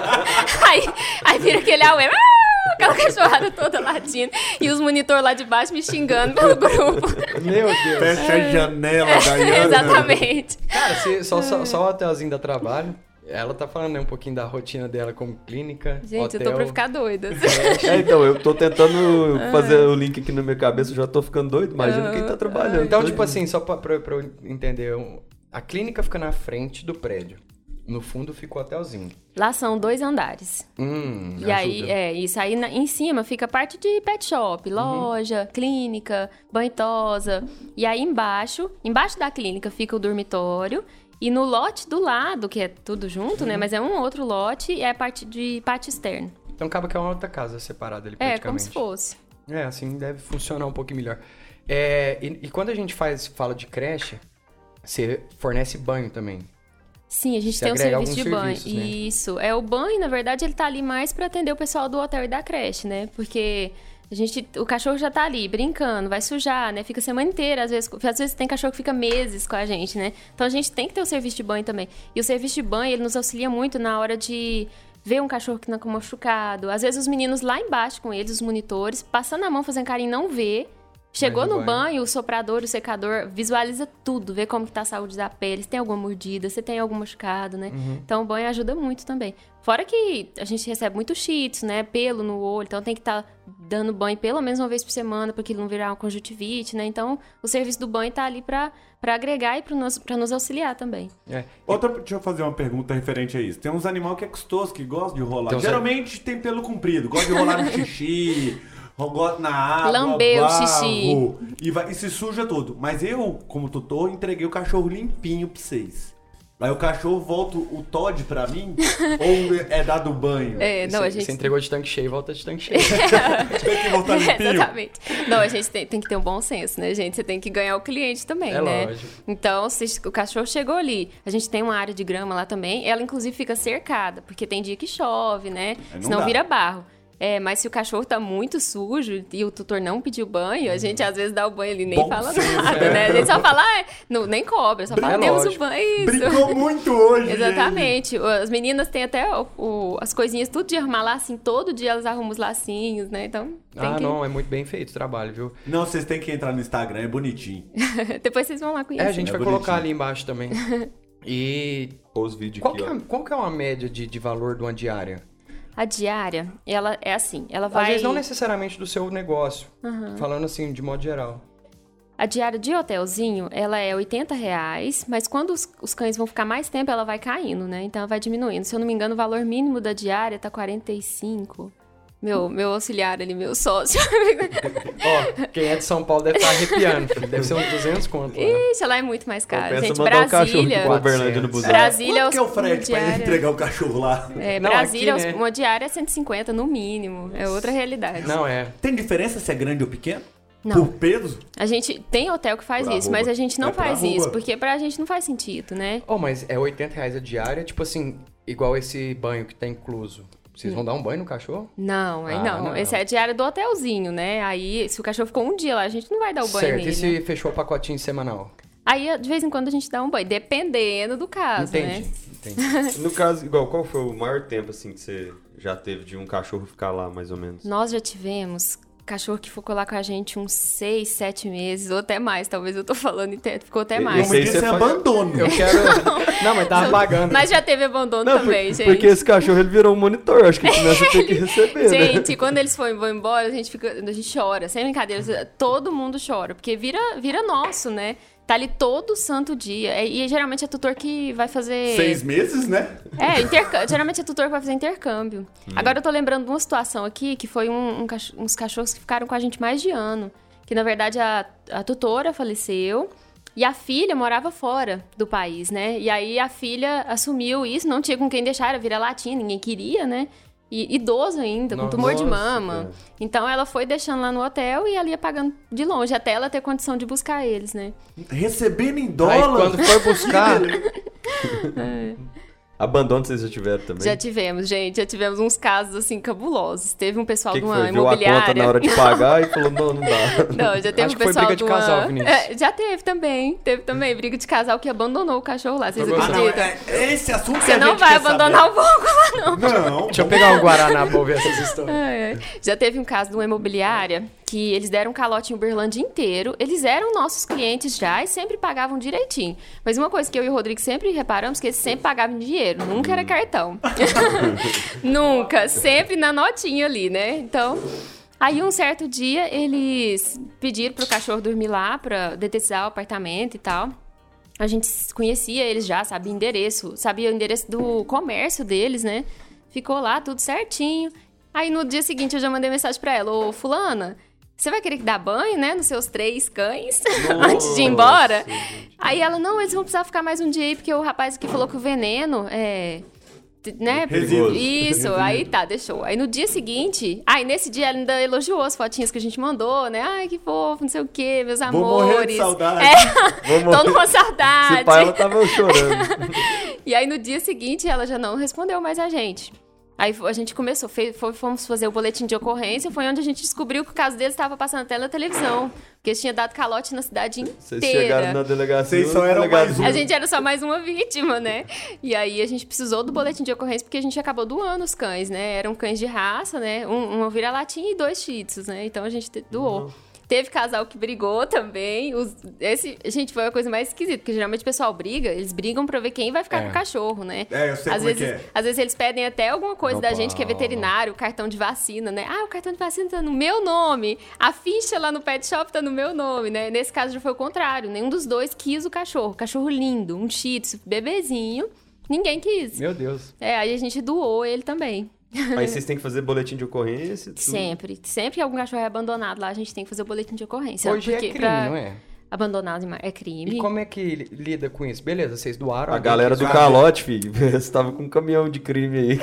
C: aí, aí vira aquele auê. Ah, aquela cachorrada toda latindo. E os monitor lá de baixo me xingando pelo grupo.
A: Meu Deus.
D: Fecha a janela, Daiane.
C: Exatamente.
A: Cara, se, só, só, só o hotelzinho dá trabalho. Ela tá falando, né, um pouquinho da rotina dela como clínica,
C: Gente,
A: hotel.
C: eu tô pra ficar doida. assim.
B: É, então, eu tô tentando fazer o link aqui na minha cabeça, eu já tô ficando doido. Imagina quem tá trabalhando.
A: Então,
B: doido.
A: tipo assim, só pra, pra, pra eu entender, um- a clínica fica na frente do prédio. No fundo fica o hotelzinho.
C: Lá são dois andares.
A: Hum,
C: E aí,
A: ajuda.
C: é, isso aí na- em cima fica a parte de pet shop, loja, clínica, banho e tosa. E aí embaixo, embaixo da clínica fica o dormitório. E no lote do lado, que é tudo junto, né? Mas é um outro lote, é a parte de pátio externo.
A: Então acaba que é uma outra casa separada ali
C: É,
A: praticamente.
C: como se fosse.
A: É, assim deve funcionar um pouquinho melhor. É, e, e quando a gente faz, fala de creche, você fornece banho também.
C: Sim, a gente
A: Você
C: tem um
A: agrega
C: serviço de
A: alguns
C: banho.
A: serviços, né?
C: Isso. É o banho, na verdade, ele tá ali mais pra atender o pessoal do hotel e da creche, né? Porque a gente, o cachorro já tá ali brincando, vai sujar, né? Fica a semana inteira, às vezes, às vezes tem cachorro que fica meses com a gente, né? Então a gente tem que ter o serviço de banho também. E o serviço de banho, ele nos auxilia muito na hora de ver um cachorro que não com machucado. Às vezes os meninos lá embaixo com eles, os monitores, passando a mão, fazendo carinho, não vê. Chegou
A: Mas no
C: no
A: banho.
C: banho, o soprador, o secador, visualiza tudo, vê como que tá a saúde da pele, se tem alguma mordida, se tem algum machucado, né?
A: Uhum.
C: Então o banho ajuda muito também. Fora que a gente recebe muito shih tzus, né? Pelo no olho, então tem que estar dando banho pelo menos uma vez por semana, para que não virar uma conjuntivite, né? Então o serviço do banho tá ali pra, pra agregar e pra nos, pra nos auxiliar também.
A: É.
D: Outra, deixa eu fazer uma pergunta referente a isso. Tem uns animais que é custoso, que gosta de rolar.
A: Tem uns
D: Geralmente tem pelo comprido, gosta de rolar no xixi, gosta na água,
C: Lamber o
D: barro,
C: xixi.
D: E, vai, e se suja todo. Mas eu, como tutor, entreguei o cachorro limpinho pra vocês. Aí o cachorro volta o Todd pra mim? Ou é dado banho?
C: É, não,
A: você,
C: a gente...
A: você entregou de tanque cheio, volta de tanque cheio.
D: Tem que voltar limpinho?
C: Exatamente. Não, a gente tem, tem que ter um bom senso, né, gente? Você tem que ganhar o cliente também,
A: É
C: né?
A: lógico.
C: Então, se o cachorro chegou ali, a gente tem uma área de grama lá também, ela inclusive fica cercada, porque tem dia que chove, né?
D: Aí não
C: Senão
D: dá.
C: vira barro. É, mas se o cachorro tá muito sujo e o tutor não pediu banho, a gente às vezes dá o banho ali e nem
D: Bom
C: fala
D: senso,
C: nada,
D: é.
C: né? A gente só fala, ah, não, nem cobra, só fala,
A: É
C: demos o
A: lógico.
C: banho. Isso.
D: Brincou muito hoje,
C: Exatamente. As meninas têm até o- o- as coisinhas tudo de arrumar lacinho. Todo dia elas arrumam os lacinhos, né? Então, tem
A: Ah,
C: que...
A: não, é muito bem feito o trabalho, viu?
D: gente. Não, vocês têm que entrar no Instagram, é bonitinho.
C: Depois vocês vão lá conhecer.
A: É, a gente
D: É
A: vai
D: bonitinho.
A: colocar ali embaixo também. E
B: Pôr os vídeos
A: qual
B: aqui,
A: que, é,
B: ó.
A: qual que é uma média de, de valor de uma diária?
C: A diária, ela é assim, ela
A: Às
C: vai...
A: vezes não necessariamente do seu negócio, falando assim, de modo geral.
C: A diária de hotelzinho, ela é oitenta reais, mas quando os, os cães vão ficar mais tempo, ela vai caindo, né? Então ela vai diminuindo. Se eu não me engano, o valor mínimo da diária tá quarenta e cinco. Meu, meu auxiliar ali, meu sócio.
A: Ó, quem é de São Paulo deve estar arrepiando, filho. Deve ser uns duzentos conto. Lá.
C: Ixi, ela é muito mais cara.
B: Compensa
C: Gente,
B: mandar um cachorro
C: Brasília...
B: aqui pra Uberlândia no busão.
C: Brasília
D: Quanto que é o
C: os-
D: frete pra
C: diária-
D: entregar o cachorro lá?
C: É,
A: Não,
C: Brasília,
A: aqui, né?
C: uma diária é cento e cinquenta no mínimo. É outra realidade.
A: Não, é.
D: Tem diferença se é grande ou pequeno?
C: Não.
D: Por peso?
C: A gente tem hotel que faz
B: Por
C: isso,
B: arroba.
C: mas a gente não
D: É por
C: faz
D: arroba.
C: isso, porque pra gente não faz sentido, né?
A: Oh, mas é oitenta reais a diária, tipo assim, igual esse banho que tá incluso. Vocês vão dar um banho no cachorro?
C: Não, aí
A: Ah,
C: não.
A: não.
C: Esse é a diária do hotelzinho, né? Aí, se o cachorro ficou um dia lá, a gente não vai dar o banho
A: certo,
C: nele.
A: e se
C: né?
A: fechou o pacotinho semanal?
C: Aí, de vez em quando, a gente dá um banho, dependendo do caso,
A: Entendi,
C: né?
A: entendi.
B: No caso, igual, qual foi o maior tempo, assim, que você já teve de um cachorro ficar lá, mais ou menos?
C: Nós já tivemos cachorro que ficou lá com a gente uns seis, sete meses, ou até mais. Talvez eu tô falando, ficou até
B: Eu
C: mais.
B: sei
D: Como
B: se
D: disse, é
B: você
D: abandono.
A: Eu quero... Não, mas tava pagando.
C: Mas já teve abandono
B: Não,
C: também,
B: por-
C: gente.
B: porque esse cachorro ele virou um monitor, acho que ele começa a ter que receber, né?
C: Gente, quando eles foram vão embora, a gente fica, a gente chora, sem brincadeira, todo mundo chora, porque vira, vira nosso, né? Tá ali todo santo dia. E, e geralmente é tutor que vai fazer.
D: Seis meses, né?
C: É, intercâmbio. Geralmente é tutor que vai fazer intercâmbio. Agora eu tô lembrando de uma situação aqui que foi um, um cach- uns cachorros que ficaram com a gente mais de ano. Que na verdade a, a tutora faleceu. E a filha morava fora do país, né? E aí a filha assumiu isso, não tinha com quem deixar, era vira-latinha, ninguém queria, né? E idoso ainda, com
A: Nossa,
C: tumor de
B: nossa,
C: mama.
B: cara.
C: Então ela foi deixando lá no hotel e ela ia pagando de longe, até ela ter condição de buscar eles, né?
D: Recebendo em
A: Aí
D: dólar.
A: quando for buscar...
B: Abandono vocês já tiveram também?
C: Já tivemos, gente, já tivemos uns casos assim cabulosos. Teve um pessoal
B: que
C: de
B: que
C: uma
B: foi? Viu a conta
C: imobiliária.
B: na hora de pagar e falou, não, não dá.
C: Não, já teve
A: Acho
C: um
A: que foi
C: pessoal
A: briga de
C: uma...
A: casal, Vinícius.
C: É, já teve também. Teve também briga de casal que abandonou o cachorro lá. Vocês
A: Tô
D: Ah,
A: gostando.
D: não,
C: acreditam?
D: é, é esse assunto que
C: Você
D: a
C: não
D: gente
C: vai
D: quer
C: abandonar
D: saber.
C: o Vongo lá, não.
D: Não.
A: Deixa eu pegar um Guaraná pra ouvir essas histórias.
C: É, é. Já teve um caso de uma imobiliária que eles deram um calote em Uberlândia inteiro. Eles eram nossos clientes já e sempre pagavam direitinho. Mas uma coisa que eu e o Rodrigo sempre reparamos que eles sempre pagavam em dinheiro. Nunca era cartão. Nunca. Sempre na notinha ali, né? Então... Aí, um certo dia, eles pediram pro cachorro dormir lá, pra detetizar o apartamento e tal. A gente conhecia eles já, sabia o endereço, sabia o endereço do comércio deles, né? Ficou lá, tudo certinho. Aí, no dia seguinte, eu já mandei mensagem pra ela. Ô, fulana, você vai querer que dá banho, né? Nos seus três cães, antes de ir embora? Aí ela, não, eles vão precisar ficar mais um dia aí, porque o rapaz aqui falou que o veneno é... Né?
D: Resíduos.
C: Isso, aí tá, deixou. Aí no dia seguinte, aí nesse dia ela ainda elogiou as fotinhas que a gente mandou, né? Ai, que fofo, não sei o quê, meus
D: Vou
C: amores.
D: morrer de saudade.
C: É,
B: Vou morrer.
C: tô numa saudade.
B: Se pai, ela tava chorando.
C: E aí no dia seguinte ela já não respondeu mais a gente. Aí a gente começou, fez, foi, fomos fazer o boletim de ocorrência, foi onde a gente descobriu que o caso deles estava passando até na televisão. Porque eles tinham dado calote na cidade
B: Vocês
C: inteira.
B: chegaram na delegacia.
D: Vocês só
B: o
D: eram
B: delegado-
D: mais um.
C: A gente era só mais uma vítima, né? E aí a gente precisou do boletim de ocorrência porque a gente acabou doando os cães, né? Eram cães de raça, né? Um, uma vira-latinha e dois shih tzus, né? Então a gente te- doou. Teve casal que brigou também. Os, esse, gente, foi a coisa mais esquisita, porque geralmente o pessoal briga, eles brigam pra ver quem vai ficar
A: É.
C: com o cachorro, né?
D: É, eu sei
C: às
D: como é
C: vezes,
D: que é.
C: Às vezes eles pedem até alguma coisa
A: Não
C: da gente, que é
A: fala.
C: veterinário, o cartão de vacina, né? Ah, o cartão de vacina tá no meu nome. A ficha lá no pet shop tá no meu nome, né? Nesse caso já foi o contrário. Nenhum dos dois quis o cachorro. Cachorro lindo, um shih tzu, bebezinho. Ninguém quis.
A: Meu Deus.
C: É, aí a gente doou ele também.
B: Aí vocês têm que fazer boletim de ocorrência. tudo.
C: Sempre. Sempre que algum cachorro é abandonado lá, a gente tem que fazer o boletim de ocorrência.
A: Hoje é
C: porque
A: crime,
C: pra-
A: não é?
C: Abandonar animais é crime.
A: E como é que li- lida com isso? Beleza, vocês doaram.
B: A
A: alguém
B: galera
A: quis
B: do
A: doar.
B: calote, filho. Você tava com um caminhão de crime aí.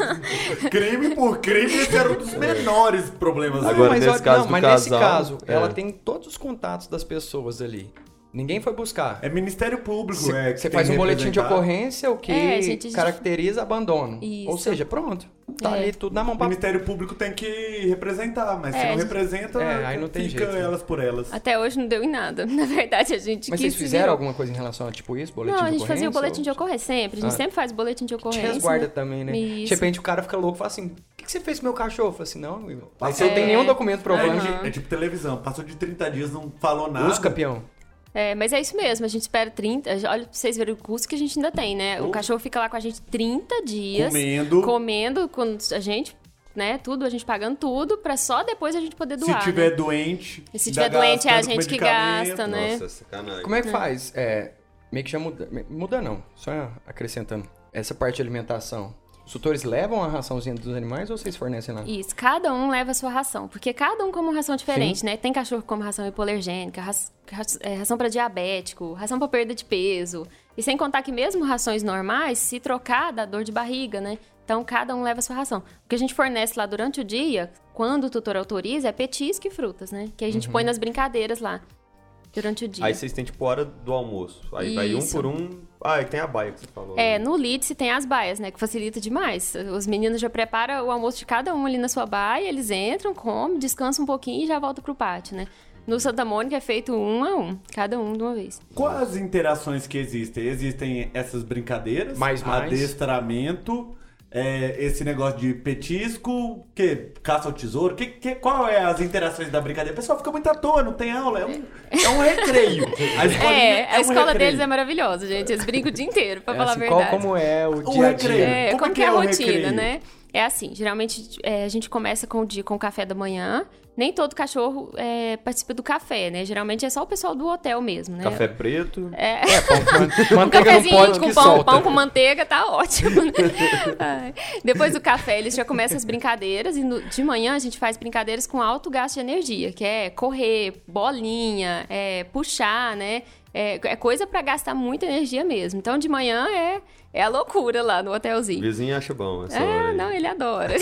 D: Crime por crime, esse era um dos menores problemas.
A: Não,
B: Agora,
A: mas,
B: nesse
A: olha-
B: caso
A: não,
B: do
A: mas nesse
B: casal,
A: caso,
B: é.
A: ela tem todos os contatos das pessoas ali. Ninguém foi buscar.
D: É Ministério Público, é. que
A: Você
D: tem
A: faz um
D: que
A: boletim de
D: representar.
A: ocorrência, o que
C: É, a gente-
A: caracteriza abandono.
C: Isso.
A: Ou seja, pronto. Tá
C: É.
A: ali tudo na mão
D: O
A: pra...
D: Ministério Público tem que representar, mas se
C: É,
D: não
C: a gente-
D: representa,
A: É, aí não tem
D: fica
A: jeito, né?
D: elas por elas.
C: Até hoje não deu em nada. Na verdade, a gente
A: Mas
C: quis
A: vocês
C: se
A: fizeram
C: virar.
A: alguma coisa em relação a tipo isso? Boletim
C: Não, a
A: de
C: gente
A: ocorrência?
C: fazia o boletim
A: ou-
C: de ocorrência sempre. A gente
A: Ah.
C: sempre faz o boletim de
A: Te
C: ocorrência.
A: resguarda
C: né?
A: também, né? De
C: Isso.
A: repente o cara fica louco e fala assim: o que, que você fez com meu cachorro? Eu falo assim: não, meu. Aí
D: Passou-
A: você não tem
C: É.
A: nenhum documento
D: É,
A: provando.
D: tipo- é tipo televisão, passou de trinta dias, não falou nada.
A: Usa campeão.
C: É, mas é isso mesmo, a gente espera trinta. Olha pra vocês verem o custo que a gente ainda tem, né? O
D: Oh.
C: cachorro fica lá com a gente trinta dias.
D: Comendo.
C: Comendo com a gente, né? Tudo, a gente pagando tudo, pra só depois a gente poder
D: Se
C: doar.
D: tiver
C: né?
D: doente.
C: E se
D: ainda
C: tiver doente, é a
D: gasta
C: gente que
D: medicamento.
C: gasta, né?
B: Nossa, sacanagem.
A: Como é que faz? É, meio que já muda. Muda não, só acrescentando. Essa parte de alimentação. Os tutores levam a raçãozinha dos animais ou vocês fornecem lá?
C: Isso, cada um leva a sua ração, porque cada um come uma ração diferente, né? Tem cachorro que come ração hipoalergênica, ra- ra- é, ração para diabético, ração para perda de peso. E sem contar que mesmo rações normais, se trocar, dá dor de barriga, né? Então, cada um leva a sua ração. O que a gente fornece lá durante o dia, quando o tutor autoriza, é petisco e frutas, né? Que a gente uhum. põe nas brincadeiras lá, durante o dia.
B: Aí vocês têm, tipo, hora do almoço. Aí Isso. vai um por um... Ah, e tem a baia que você falou.
C: É, no Lidse tem as baias, né? Que facilita demais. Os meninos já preparam o almoço de cada um ali na sua baia, eles entram, comem, descansam um pouquinho e já voltam pro pátio, né? No Santa Mônica é feito um a um, cada um de uma vez.
D: Quais as interações que existem? Existem essas brincadeiras,
A: mais, mais.
D: adestramento, é, esse negócio de petisco, que, caça ao tesouro, que, que, qual é as interações da brincadeira? O pessoal fica muito à toa, não tem aula, é um, é um recreio.
C: A é, é a um escola recreio. Deles é maravilhosa, gente, eles brincam o dia inteiro, pra é falar assim, a verdade.
A: Qual, como é o dia a dia?
C: É, como,
D: como
C: que é a rotina,
D: recreio?
C: Né? É assim, geralmente é, a gente começa com o dia com o café da manhã. Nem todo cachorro é, participa do café, né? Geralmente é só o pessoal do hotel mesmo, né?
B: Café preto.
C: É,
A: é pão com
C: um
A: manteiga
C: cafezinho
A: não pode,
C: com
A: que
C: pão,
A: solta.
C: pão com manteiga tá ótimo. Né? Depois do café, eles já começam as brincadeiras. E no, de manhã a gente faz brincadeiras com alto gasto de energia, que é correr, bolinha, é, puxar, né? É, é coisa pra gastar muita energia mesmo. Então, de manhã é, é a loucura lá no hotelzinho.
B: O vizinho acha bom essa
C: é,
B: hora aí.
C: Não, ele adora.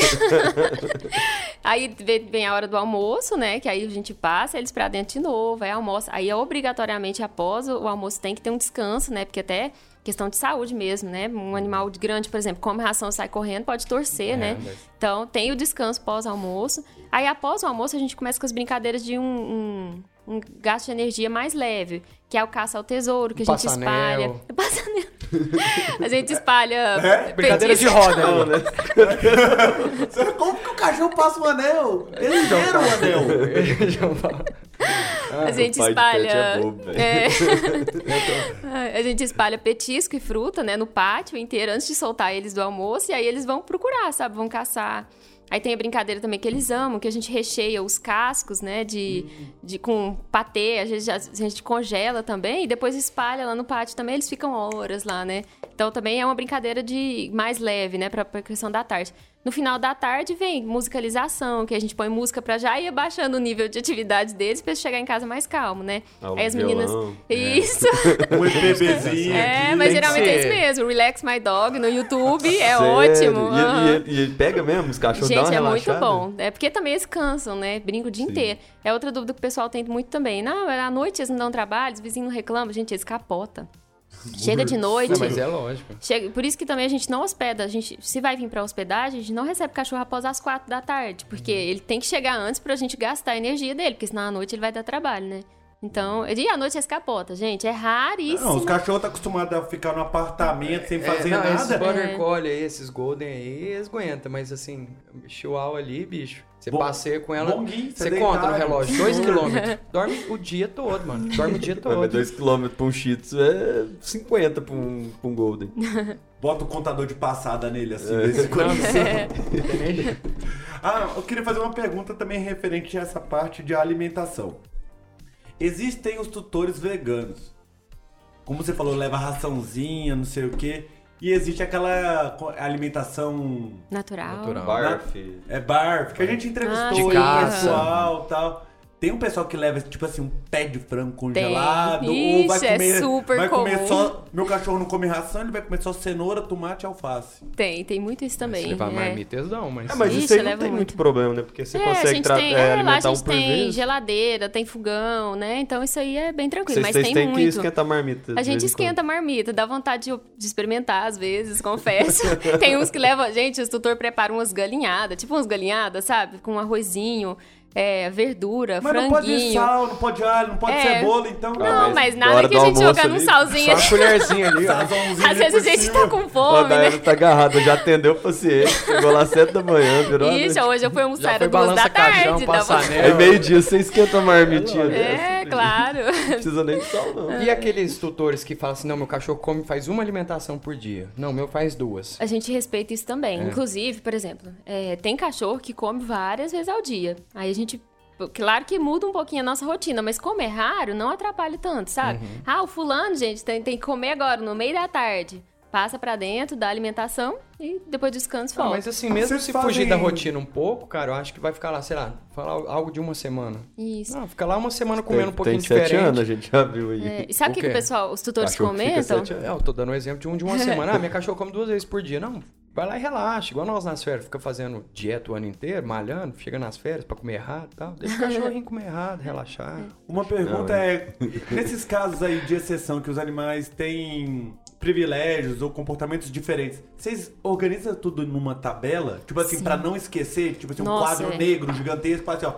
C: Aí vem a hora do almoço, né? Que aí a gente passa eles pra dentro de novo, aí almoça. Aí, obrigatoriamente, após o almoço, tem que ter um descanso, né? Porque até questão de saúde mesmo, né? Um animal grande, por exemplo, come ração, sai correndo, pode torcer, é, né? Mas... Então, tem o descanso pós-almoço. Aí, após o almoço, a gente começa com as brincadeiras de um... um... um gasto de energia mais leve, que é o caça ao tesouro, que a gente espalha. Passanel. A gente espalha...
A: É? Brincadeira de roda, né?
D: Como que o cachorro passa um anel? Ele gera um anel.
C: A gente espalha... É bobo, é... A gente espalha petisco e fruta, né, no pátio inteiro, antes de soltar eles do almoço, e aí eles vão procurar, sabe? Vão caçar... Aí tem a brincadeira também que eles amam, que a gente recheia os cascos, né, de, de, com patê, a gente, a gente congela também e depois espalha lá no pátio também, eles ficam horas lá, né. Então também é uma brincadeira de mais leve, né, pra, pra questão da tarde. No final da tarde vem musicalização, que a gente põe música pra já ir abaixando o nível de atividade deles pra eles chegar em casa mais calmo, né.
B: Aula
C: aí as meninas...
B: Violão,
C: isso!
D: É. Um bebezinho
C: É, mas geralmente é isso mesmo. Relax My Dog no YouTube é Sério? Ótimo.
B: E, uhum. e, ele, e ele pega mesmo os cachorros,
C: gente,
B: dá uma
C: é
B: relaxada.
C: muito bom. É porque também eles cansam, né? Brincam o dia Sim. inteiro. É outra dúvida que o pessoal tem muito também. Não, à noite eles não dão trabalho, os vizinhos não reclamam. Gente, eles capotam. Chega de noite.
A: Não, mas é lógico.
C: Chega, por isso que também a gente não hospeda. A gente, se vai vir pra hospedagem, a gente não recebe cachorro após as quatro da tarde. Porque uhum. ele tem que chegar antes pra gente gastar a energia dele. Porque senão à noite ele vai dar trabalho, né? Então, e à noite eles capotam, gente. É raríssimo.
D: Não, os cachorros estão acostumados a ficar no apartamento sem fazer é, não, nada.
A: Esses Border Collie aí, esses Golden aí, eles aguentam. Mas assim, Chihuahua ali, bicho, você Bom, passeia com ela, bonguinho, você conta no relógio, dois quilômetros. Dorme o dia todo, mano. Dorme o dia todo.
B: dois quilômetros pra um Shih Tzu é cinquenta pra um, pra um Golden.
D: Bota o contador de passada nele, assim,
B: é.
D: desse coração.
C: É.
D: Ah, eu queria fazer uma pergunta também referente a essa parte de alimentação. Existem os tutores veganos. Como você falou, leva raçãozinha, não sei o quê. E existe aquela alimentação...
C: Natural.
A: Natural.
B: Barf.
D: É barf, que a gente entrevistou
C: ah,
D: o pessoal e tal. Tem um pessoal que leva, tipo assim, um pé de frango congelado.
C: Tem.
D: Ou vai
C: Ixi,
D: comer,
C: é super
D: vai
C: comum.
D: comer só... Meu cachorro não come ração, ele vai comer só cenoura, tomate e alface.
C: Tem, tem muito isso também.
A: Se levar
C: é.
A: marmitas não, mas...
B: É, mas
C: Ixi,
B: isso aí não
C: leva
B: tem
C: muito.
B: muito problema, né? Porque você
C: é,
B: consegue
C: a gente
B: tra-
C: tem,
B: é,
C: é,
B: alimentar
C: lá a
B: um
C: gente
B: por
C: tem
B: vez.
C: geladeira, tem fogão, né? Então isso aí é bem tranquilo,
B: Vocês,
C: mas
B: vocês
C: tem
B: têm
C: muito.
B: que esquentar a marmita.
C: A gente esquenta a marmita, dá vontade de, de experimentar às vezes, confesso. Tem uns que levam... Gente, o tutor prepara umas galinhadas, tipo umas galinhadas, sabe? Com um arrozinho... É, verdura,
D: mas
C: franguinho.
D: Mas não pode sal, não pode alho, não pode
C: é.
D: cebola, então...
C: Não,
B: ah,
C: mas,
B: mas
C: nada que a gente jogar num
B: ali,
C: salzinho...
A: Só uma colherzinha ali, ó.
C: Às vezes a gente tá com fome,
B: a
C: né?
B: Daiane tá agarrada, já atendeu o paciente, chegou lá às sete da manhã, virou
C: Ixi, hoje eu fui almoçar, era
A: foi
C: duas da
A: caixão,
C: tarde. Dava...
B: Aí meio-dia você esquenta a marmitinha.
C: É, é claro.
B: Não precisa nem de sal, não.
A: E aqueles tutores que falam assim, não, meu cachorro come, faz uma alimentação por dia. Não, meu faz duas.
C: A gente respeita isso também.
A: É.
C: Inclusive, por exemplo, é, tem cachorro que come várias vezes ao dia. Aí a gente... Claro que muda um pouquinho a nossa rotina, mas como é raro, não atrapalha tanto, sabe? Uhum. Ah, o fulano, gente, tem, tem que comer agora, no meio da tarde. Passa pra dentro, dá alimentação e depois descansa e volta.
A: Mas assim, mesmo
D: Vocês
A: se
D: fazem...
A: fugir da rotina um pouco, cara, eu acho que vai ficar lá, sei lá, falar algo de uma semana.
C: Isso.
A: Não, fica lá uma semana comendo
B: tem,
A: um pouquinho
B: tem sete
A: diferente.
B: anos, a gente já viu aí.
C: É, e sabe o que, que o pessoal, os tutores
B: Cachorro
C: comentam?
A: É, eu tô dando um exemplo de um de uma semana. Ah, minha cachorra come duas vezes por dia. Não, Vai lá e relaxa, igual nós nas férias, fica fazendo dieta o ano inteiro, malhando, chega nas férias pra comer errado e tal. Deixa o cachorrinho comer errado, relaxar.
D: Uma pergunta
B: Não,
D: é, nesses casos aí de exceção que os animais têm privilégios ou comportamentos diferentes, vocês organizam tudo numa tabela? Tipo assim,
C: Sim.
D: pra não esquecer, tipo assim, um
C: Nossa,
D: quadro
C: é.
D: negro gigantesco, assim, ó.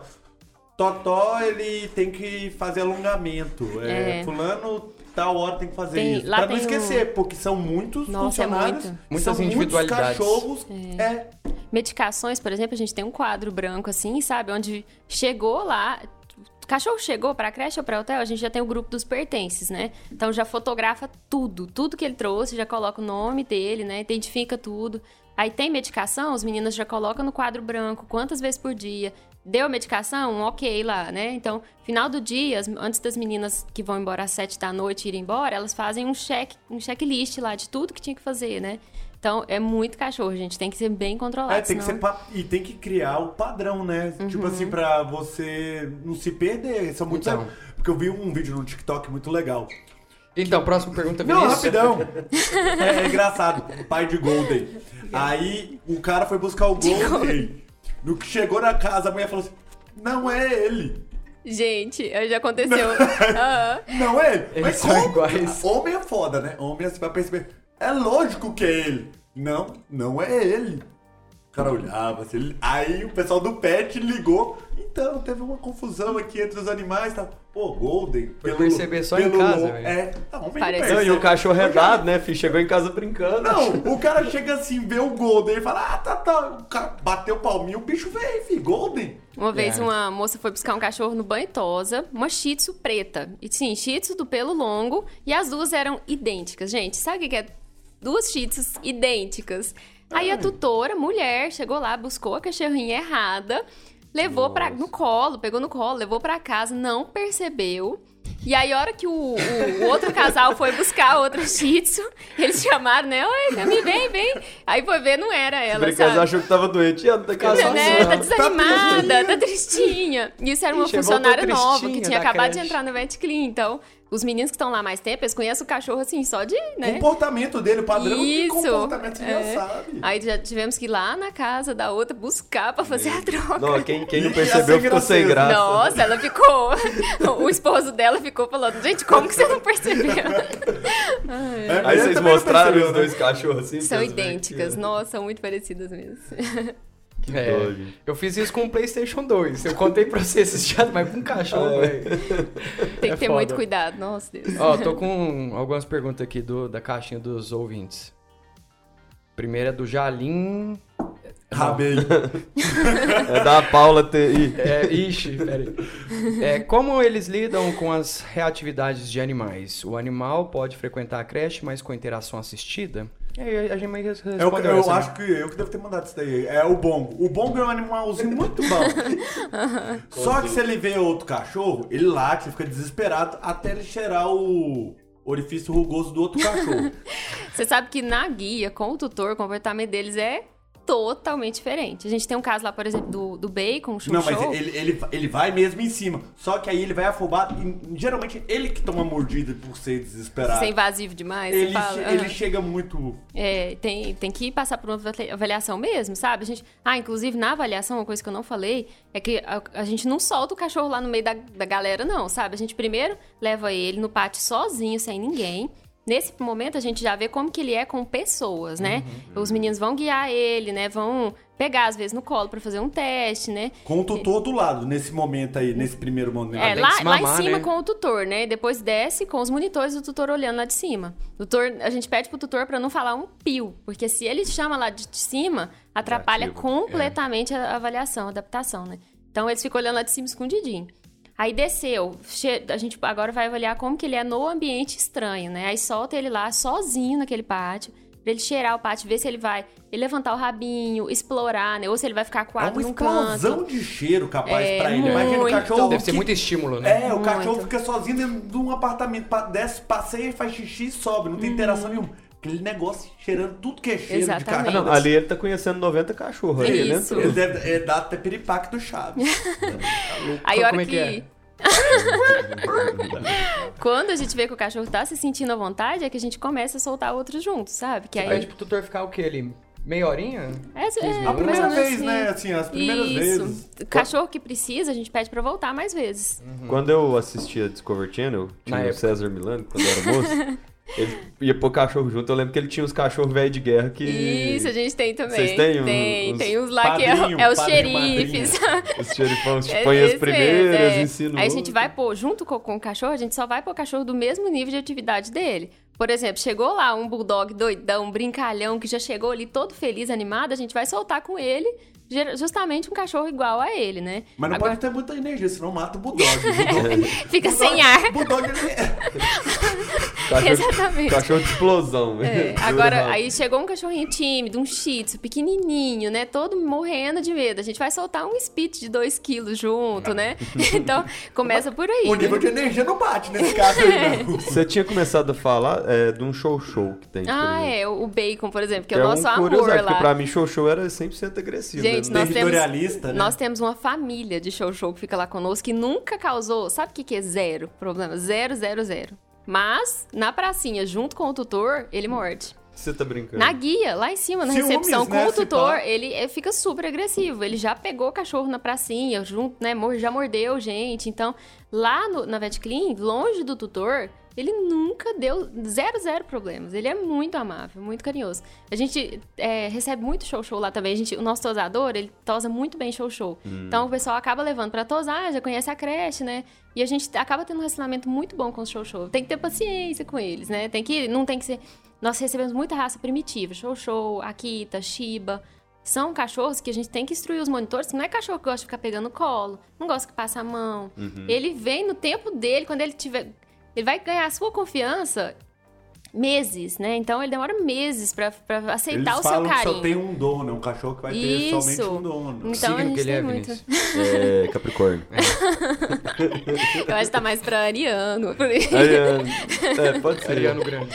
D: Totó, ele tem que fazer alongamento. É,
C: É.
D: fulano, tal hora tem que fazer
C: Tem-
D: isso.
C: lá
D: Pra não
C: tem
D: esquecer, porque são muitos
C: Nossa, é
D: funcionários,
C: muito.
A: Muitas
D: são
A: individualidades.
D: muitos cachorros. É.
C: Medicações, por exemplo, a gente tem um quadro branco assim, sabe? Onde chegou lá... O cachorro chegou pra creche ou pra hotel, a gente já tem o grupo dos pertences, né? Então já fotografa tudo, tudo que ele trouxe, já coloca o nome dele, né? Identifica tudo. Aí tem medicação, os meninos já colocam no quadro branco, quantas vezes por dia. Deu a medicação? Um ok lá, né? Então, final do dia, as- antes das meninas que vão embora às sete da noite irem embora, elas fazem um check, um checklist lá de tudo que tinha que fazer, né? Então, é muito cachorro, gente. Tem que ser bem controlado.
D: É, tem que
C: senão-
D: ser pa- e tem que criar o padrão, né? Tipo assim, pra você não se perder. São muitos.
A: Então.
D: Porque eu vi um vídeo no TikTok muito legal.
A: Então, próxima pergunta,
D: Não,
A: Vinícius.
D: rapidão. É, é engraçado. Pai de Golden. Aí o cara foi buscar o Golden. No que chegou na casa, a mulher falou assim: não é ele.
C: Gente, já aconteceu. Aham.
D: Não é ele.
A: Eles
D: Mas
A: são
D: como?
A: iguais.
D: Homem é foda, né? Homem assim vai perceber. É lógico que é ele. Não, não é ele. O cara olhava assim. ele- Aí o pessoal do pet ligou. Então, teve uma confusão aqui entre os animais. Tá? Pô, Golden.
A: Foi perceber só em casa, velho.
D: É, não, homem
C: Parece-
D: não
B: Não,
D: percebe.
B: e o cachorro é dado, né, filho? Chegou em casa brincando.
D: Não, o cara chega assim, vê o Golden e fala: ah, tá, tá. O cara bateu o palminho, o bicho veio, filho. Golden.
C: Uma vez
A: É.
C: uma moça foi buscar um cachorro no banho tosa, uma shih tzu preta. E sim, shih tzu do pelo longo, e as duas eram idênticas. Gente, sabe o que que é? Duas shih tzus idênticas. Aí a tutora, mulher, chegou lá, buscou a cachorrinha errada, levou pra, no colo, pegou no colo, levou pra casa, não percebeu. E aí, a hora que o, o- o outro casal foi buscar a outra shih tzu, eles chamaram, né? Oi, Cami, vem, vem. Aí foi ver, não era ela,
B: Brincando,
C: sabe?
B: achou que tava doente. E ela tá
C: Né,
B: casada.
C: né? Tá
A: Tá
C: desanimada, tá tristinha. E isso era uma
A: Ixi,
C: funcionária
A: voltou
C: nova que
A: tristinha
C: tinha
A: da
C: acabado de
A: creche.
C: entrar no Vet Clean. Então, os meninos que estão lá mais tempo, eles conhecem o cachorro assim, só de,
D: O
C: né?
D: comportamento dele, o padrão de
C: Isso.
D: comportamento, você
C: É.
D: já sabe.
C: Aí já tivemos que ir lá na casa da outra buscar pra fazer a troca.
B: Não, quem, quem não
D: E
B: percebeu
D: assim,
B: ficou sem
D: graça.
B: graça.
C: Nossa, ela ficou. O esposo dela ficou falando: gente, como que você não percebeu?
D: É,
B: Aí
D: ele
B: vocês
D: também
B: mostraram
D: percebeu,
B: os
D: né?
B: dois cachorros assim.
C: São
B: vocês veem
C: idênticas.
B: que-
C: Nossa, são muito parecidas mesmo.
B: Que
A: É,
B: dó, gente.
A: eu fiz isso com o PlayStation dois. Eu contei pra você esses dias, mas com um cachorro,
B: É.
A: velho.
C: Tem
A: É
C: que ter
A: foda.
C: muito cuidado. Nossa, Deus.
A: Ó, tô com algumas perguntas aqui do, da caixinha dos ouvintes. Primeira é do Jalim.
D: Rabei.
B: É da Paula T I.
A: É, ixi, peraí. É, como eles lidam com as reatividades de animais? O animal pode frequentar a creche, mas com interação assistida? É, a gente meio que
D: É o,
A: respondeu
D: eu
A: essa, né?
D: acho que eu que devo ter mandado isso daí. É o bongo. O bongo é um animalzinho muito bom. Só que se ele vê outro cachorro, ele late, ele fica desesperado até ele cheirar o orifício rugoso do outro cachorro.
C: Você sabe que na guia, com o tutor, o comportamento deles é totalmente diferente. A gente tem um caso lá, por exemplo, do, do Bacon, o
D: Não, mas
C: Show.
D: ele, ele, ele vai mesmo em cima. Só que aí ele vai afobar. E, geralmente ele que toma mordida por ser desesperado.
C: Ser invasivo demais,
D: Ele,
C: você fala.
D: che-
C: Aham.
D: ele chega muito.
C: É, tem, tem que passar por uma avali- avaliação mesmo, sabe? A gente, ah, inclusive na avaliação, uma coisa que eu não falei é que a, a gente não solta o cachorro lá no meio da, da galera, não, sabe? A gente primeiro leva ele no pátio sozinho, sem ninguém. Nesse momento, a gente já vê como que ele é com pessoas, né? Os meninos vão guiar ele, né? Vão pegar, às vezes, no colo pra fazer um teste, né?
D: Com o tutor do lado, nesse momento aí, nesse primeiro momento.
C: É,
A: tem
C: lá,
A: que se
C: lá em
A: mamar,
C: cima
A: né?
C: com o tutor, né? Depois desce com os monitores do tutor olhando lá de cima. Tutor, a gente pede pro tutor pra não falar um pio, porque se ele chama lá de cima, atrapalha
B: Negativo,
C: completamente a avaliação, a adaptação, né? Então eles ficam olhando lá de cima escondidinho. Aí desceu, che- a gente agora vai avaliar como que ele é no ambiente estranho, né? Aí solta ele lá sozinho naquele pátio, pra ele cheirar o pátio, ver se ele vai ele levantar o rabinho, explorar, né? Ou se ele vai ficar
D: É
C: coado
D: uma
C: num
D: explosão
C: canto.
D: de cheiro capaz
C: É,
D: pra ele. Imagina o
C: muito.
D: cachorro.
A: Deve ser
D: que-
A: muito estímulo, né?
D: É, o cachorro
C: Muito.
D: fica sozinho dentro de um apartamento. pa- Desce, passeia, faz xixi e sobe. Não tem interação nenhuma. Aquele negócio cheirando tudo que é cheiro
C: Exatamente.
D: de
B: Ah,
D: cachorro.
B: não, ali ele tá conhecendo noventa cachorros. Ali ele
C: Isso.
B: entrou.
D: Ele deve é, dar até piripaque do Chaves.
C: Aí a hora
A: Como é
C: que...
A: que é?
C: Quando a gente vê que o cachorro tá se sentindo à vontade, é que a gente começa a soltar outros juntos, sabe? Que aí...
A: Aí, tipo, o tutor ficar o quê ali? meia horinha?
C: É, é,
D: A primeira
C: mais ou menos
D: vez, né? Assim, as primeiras
C: Isso.
D: vezes.
C: Cachorro que precisa, a gente pede pra voltar mais vezes.
A: Uhum.
B: Quando eu assistia Discovery Channel, tinha
A: Na
B: o
A: época.
B: César Milano, quando eu era moço, ele ia pôr cachorro junto. Eu lembro que ele tinha uns cachorros velhos de guerra que...
C: Isso, a gente tem também.
B: Vocês têm um-
C: Tem,
B: uns
C: tem uns lá que é,
D: padrinho,
C: é os
D: padrinho,
C: xerifes.
B: Os xerifões
C: É
B: põem as
C: esse
B: primeiras,
C: mesmo, é.
B: ensinam
C: Aí a
B: o
C: gente
B: outro.
C: vai pôr, junto com, com o cachorro, a gente só vai pôr o cachorro do mesmo nível de atividade dele. Por exemplo, chegou lá um bulldog doidão, brincalhão, que já chegou ali todo feliz, animado, a gente vai soltar com ele ger- justamente um cachorro igual a ele, né?
D: Mas não
C: Agora,
D: pode ter muita energia, senão mata o Bulldog. O Bulldog
C: fica
D: Bulldog-
C: sem ar.
D: Bulldog, ele é...
B: Cachorro,
C: Exatamente.
B: cachorro de explosão.
C: É, agora, aí chegou um cachorrinho tímido, um shih tzu, pequenininho, né? Todo morrendo de medo. A gente vai soltar um spitz de dois quilos junto, né? Então, começa por aí.
D: O nível de energia não bate nesse caso aí, não.
B: Você tinha começado a falar é, de um show-show que tem.
C: Ah,
B: por exemplo.
C: é, o bacon, por exemplo, que é
B: Que
C: o nosso
B: um
C: amor
B: curiosidade,
C: lá.
B: porque pra mim show-show era cem por cento agressivo.
C: Gente,
B: né?
C: nós temos,
D: Territorialista, né?
C: nós temos uma família de show-show que fica lá conosco que nunca causou, sabe o que, que é zero problema? Zero, zero, zero. Mas, na pracinha, junto com o tutor, ele morde.
B: Você tá brincando?
C: Na guia, lá em cima, na
D: Ciúmes,
C: recepção, com
D: né,
C: o
D: se
C: tutor,
D: pá.
C: ele eh, fica super agressivo. Ele já pegou o cachorro na pracinha, junto, né, mor- já mordeu gente. Então, lá no, na Vet Clean, longe do tutor, ele nunca deu zero, zero problemas. Ele é muito amável, muito carinhoso. A gente é, recebe muito show-show lá também. A gente, o nosso tosador, ele tosa muito bem show-show.
B: Hum.
C: Então, o pessoal acaba levando pra tosar, já conhece a creche, né? E a gente acaba tendo um relacionamento muito bom com os show-show. Tem que ter paciência com eles, né? Tem que, não tem que ser... Nós recebemos muita raça primitiva. Show-show, Akita, Shiba. São cachorros que a gente tem que instruir os monitores, que não é cachorro que gosta de ficar pegando colo, não gosta que passe a mão.
B: Uhum.
C: Ele vem no tempo dele, quando ele tiver... Ele vai ganhar a sua confiança meses, né? Então, ele demora meses pra, pra aceitar
D: Eles
C: o seu
D: falam que
C: carinho.
D: só tem um dono, é um cachorro que vai ter
C: Isso.
D: somente um dono.
C: Então,
A: Signo
C: a gente
A: que ele
C: tem
A: é,
C: muito.
A: Vinícius?
B: É, Capricórnio.
C: Eu acho que tá mais pra ariano. por aí.
B: Ariano. É, pode ser.
A: Ariano Grande.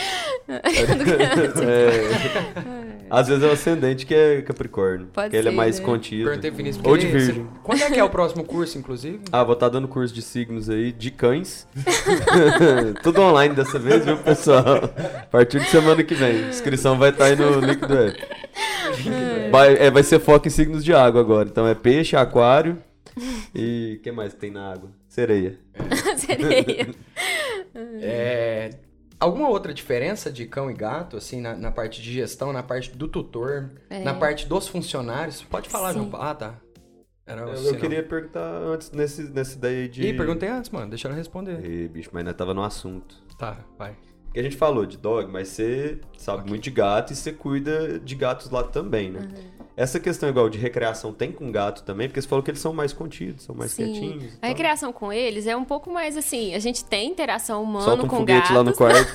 B: É. Às vezes é o ascendente que é Capricórnio.
C: Pode
B: que ele é
C: ser,
B: mais
C: né?
B: contido.
A: Perguntei pro Vinícius.
B: Ou
A: porque
B: de
A: ele-
B: virgem.
A: você- Quando é que é o próximo curso, inclusive?
B: Ah, vou estar dando curso de signos aí, de cães. Tudo online dessa vez, viu, pessoal? A partir de semana que vem. A inscrição vai estar aí no link do app. Vai, é, vai ser foco em signos de água agora. Então é peixe, aquário e... o que mais que tem na água? Sereia.
C: Sereia.
A: É, alguma outra diferença de cão e gato, assim, na, na parte de gestão, na parte do tutor,
C: É.
A: na parte dos funcionários? Pode falar,
C: Sim.
A: João Paulo. Ah, tá. Era o
B: Eu, eu
A: sinal.
B: queria perguntar antes, nesse, nessa ideia aí de...
A: Ih, perguntei antes, mano. Deixa ela responder.
B: Ih, bicho, mas nós tava no assunto.
A: Tá, vai.
B: Porque a gente falou de dog, mas você sabe muito de gato e você cuida de gatos lá também, né?
C: Uhum.
B: Essa questão igual de recreação tem com gato também? Porque você falou que eles são mais contidos, são mais
C: Sim.
B: quietinhos. e
C: A
B: tal.
C: recreação com eles é um pouco mais assim, a gente tem interação humana
B: Solta um
C: com
B: foguete
C: gatos.
B: lá no quarto.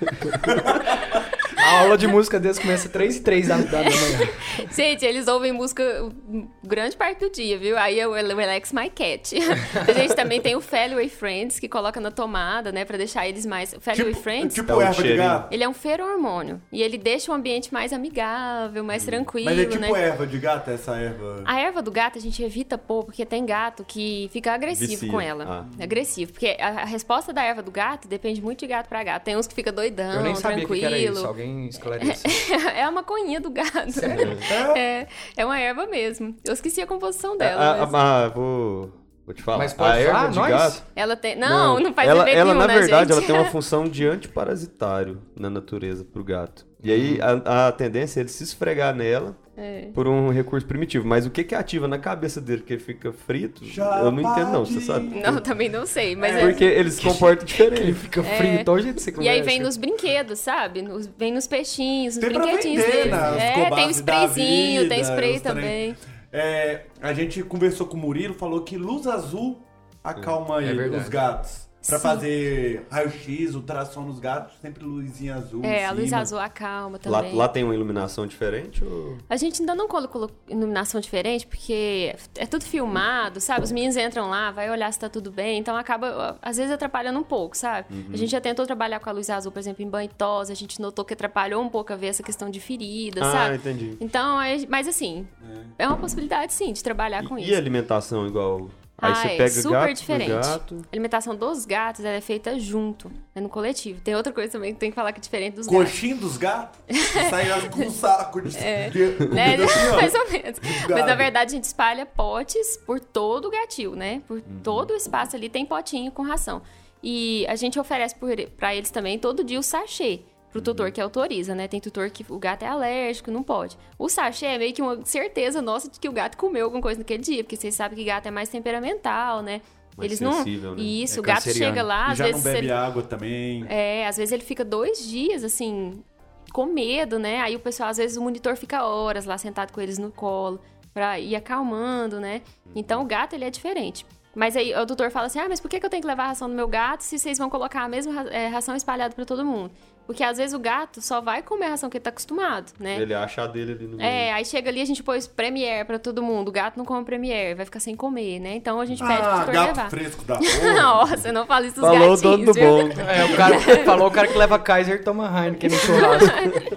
A: A aula de música deles começa três e três da, da manhã.
C: Gente, eles ouvem música grande parte do dia, viu? Aí é o Relax My Cat. A gente também tem o Falloway Friends, que coloca na tomada, né? Pra deixar eles mais... O Falloway
D: Tipo,
C: Friends,
D: tipo
B: É o
D: erva de
B: cheirinho.
D: gato.
C: ele é um feromônio. E ele deixa o ambiente mais amigável, mais tranquilo,
D: Mas é tipo
C: né?
D: erva de gato, essa erva.
C: A erva do gato a gente evita pôr, porque tem gato que fica agressivo
B: Vicia.
C: com ela.
B: Ah.
C: Agressivo. Porque a, a resposta da erva do gato depende muito de gato pra gato. Tem uns que fica doidão,
A: Eu nem sabia o que, que era
C: tranquilo.
A: isso. Alguém esclarece.
C: É a maconhinha do gato.
A: Sério?
C: É, é uma erva mesmo. Eu esqueci a composição dela.
B: Ah,
C: mas...
B: ah, ah, vou, vou te falar.
A: Mas pode
B: a erva
A: falar,
B: de
A: nós?
B: gato...
C: Ela tem. Não, não, faz
B: ela,
C: efeito
B: ela
C: nenhum,
B: na
C: né,
B: verdade,
C: gente?
B: ela tem uma função de antiparasitário na natureza pro gato. E aí, a, a tendência é ele se esfregar nela
C: É.
B: por um recurso primitivo. Mas o que que ativa na cabeça dele que ele fica frito, eu não entendo não, você sabe?
C: Não, também não sei, mas é.
B: Porque eles se comportam
A: Ele
B: diferente.
A: fica frio, então o jeito que você
C: E
A: conversa.
C: aí vem nos brinquedos, sabe? Nos- vem nos peixinhos, nos
D: Tem pra
C: brinquedinhos
D: vender,
C: deles.
D: né? Os
C: É, tem o
D: Cobase da
C: sprayzinho, tem
D: vida,
C: spray
D: os trem.
C: também.
D: É, a gente conversou com o Murilo, falou que luz azul acalma
A: É
D: ele,
A: verdade.
D: os gatos. Pra
C: Sim.
D: fazer raio-x, ultrassom nos gatos, sempre luzinha azul.
C: É,
D: em
C: a luz
D: cima.
C: azul acalma
B: Lá,
C: também.
B: lá tem uma iluminação diferente ou...
C: A gente ainda não colocou iluminação diferente, porque é tudo filmado, sabe? Os meninos entram lá, vai olhar se tá tudo bem, então acaba, às vezes, atrapalhando um pouco, sabe? A gente já tentou trabalhar com a luz azul, por exemplo, em banho e tosa, a gente notou que atrapalhou um pouco a ver essa questão de ferida,
B: Ah,
C: sabe?
B: entendi.
C: Então, é- mas assim, é uma possibilidade, sim, de trabalhar com
B: E,
C: isso.
B: e alimentação igual... Aí
C: ah,
B: você
C: é
B: pega
C: super
B: gato
C: diferente.
B: gato.
C: A alimentação dos gatos ela é feita junto, né, no coletivo. Tem outra coisa também que tem que falar que é diferente dos gatos.
D: Coxinha dos gatos? Sai com um saco de...
C: É,
D: de...
C: né?
D: assim, ó.
C: Mais ou menos. Mas na
D: gado.
C: verdade a gente espalha potes por todo o gatil, né? Por todo o espaço ali tem potinho com ração. E a gente oferece por- pra eles também todo dia o sachê. Pro tutor que autoriza, né? Tem tutor que o gato é alérgico, não pode. O sachê é meio que uma certeza nossa de que o gato comeu alguma coisa naquele dia, porque vocês sabem que gato é mais temperamental, né?
B: Mais
C: Eles
B: sensível,
C: não.
B: né?
C: Isso,
A: É
C: o gato
A: canceriano.
C: chega lá,
D: E
C: às
D: já não
C: vezes.
D: bebe
C: ele...
D: água também.
C: É, às vezes ele fica dois dias, assim, com medo, né? Aí o pessoal, às vezes, o monitor fica horas lá sentado com eles no colo, pra ir acalmando, né? Então o gato, ele é diferente. Mas aí o tutor fala assim, ah, mas por que que eu tenho que levar a ração do meu gato se vocês vão colocar a mesma ra- é, ração espalhada pra todo mundo? Porque às vezes o gato só vai comer a ração que ele tá acostumado, né?
B: Ele acha a dele ali no meio.
C: É, aí chega ali, a gente pôs Premier pra todo mundo. O gato não come Premier, vai ficar sem comer, né? Então a gente pede pro
D: Ah,
C: tutor
D: gato
C: levar.
D: fresco da porra.
C: Nossa, não fala isso dos
B: Falou o
C: gatinhos,
B: dono do
C: viu?
B: bom.
A: É, o cara falou o cara que leva Kaiser e toma Heineken no churrasco.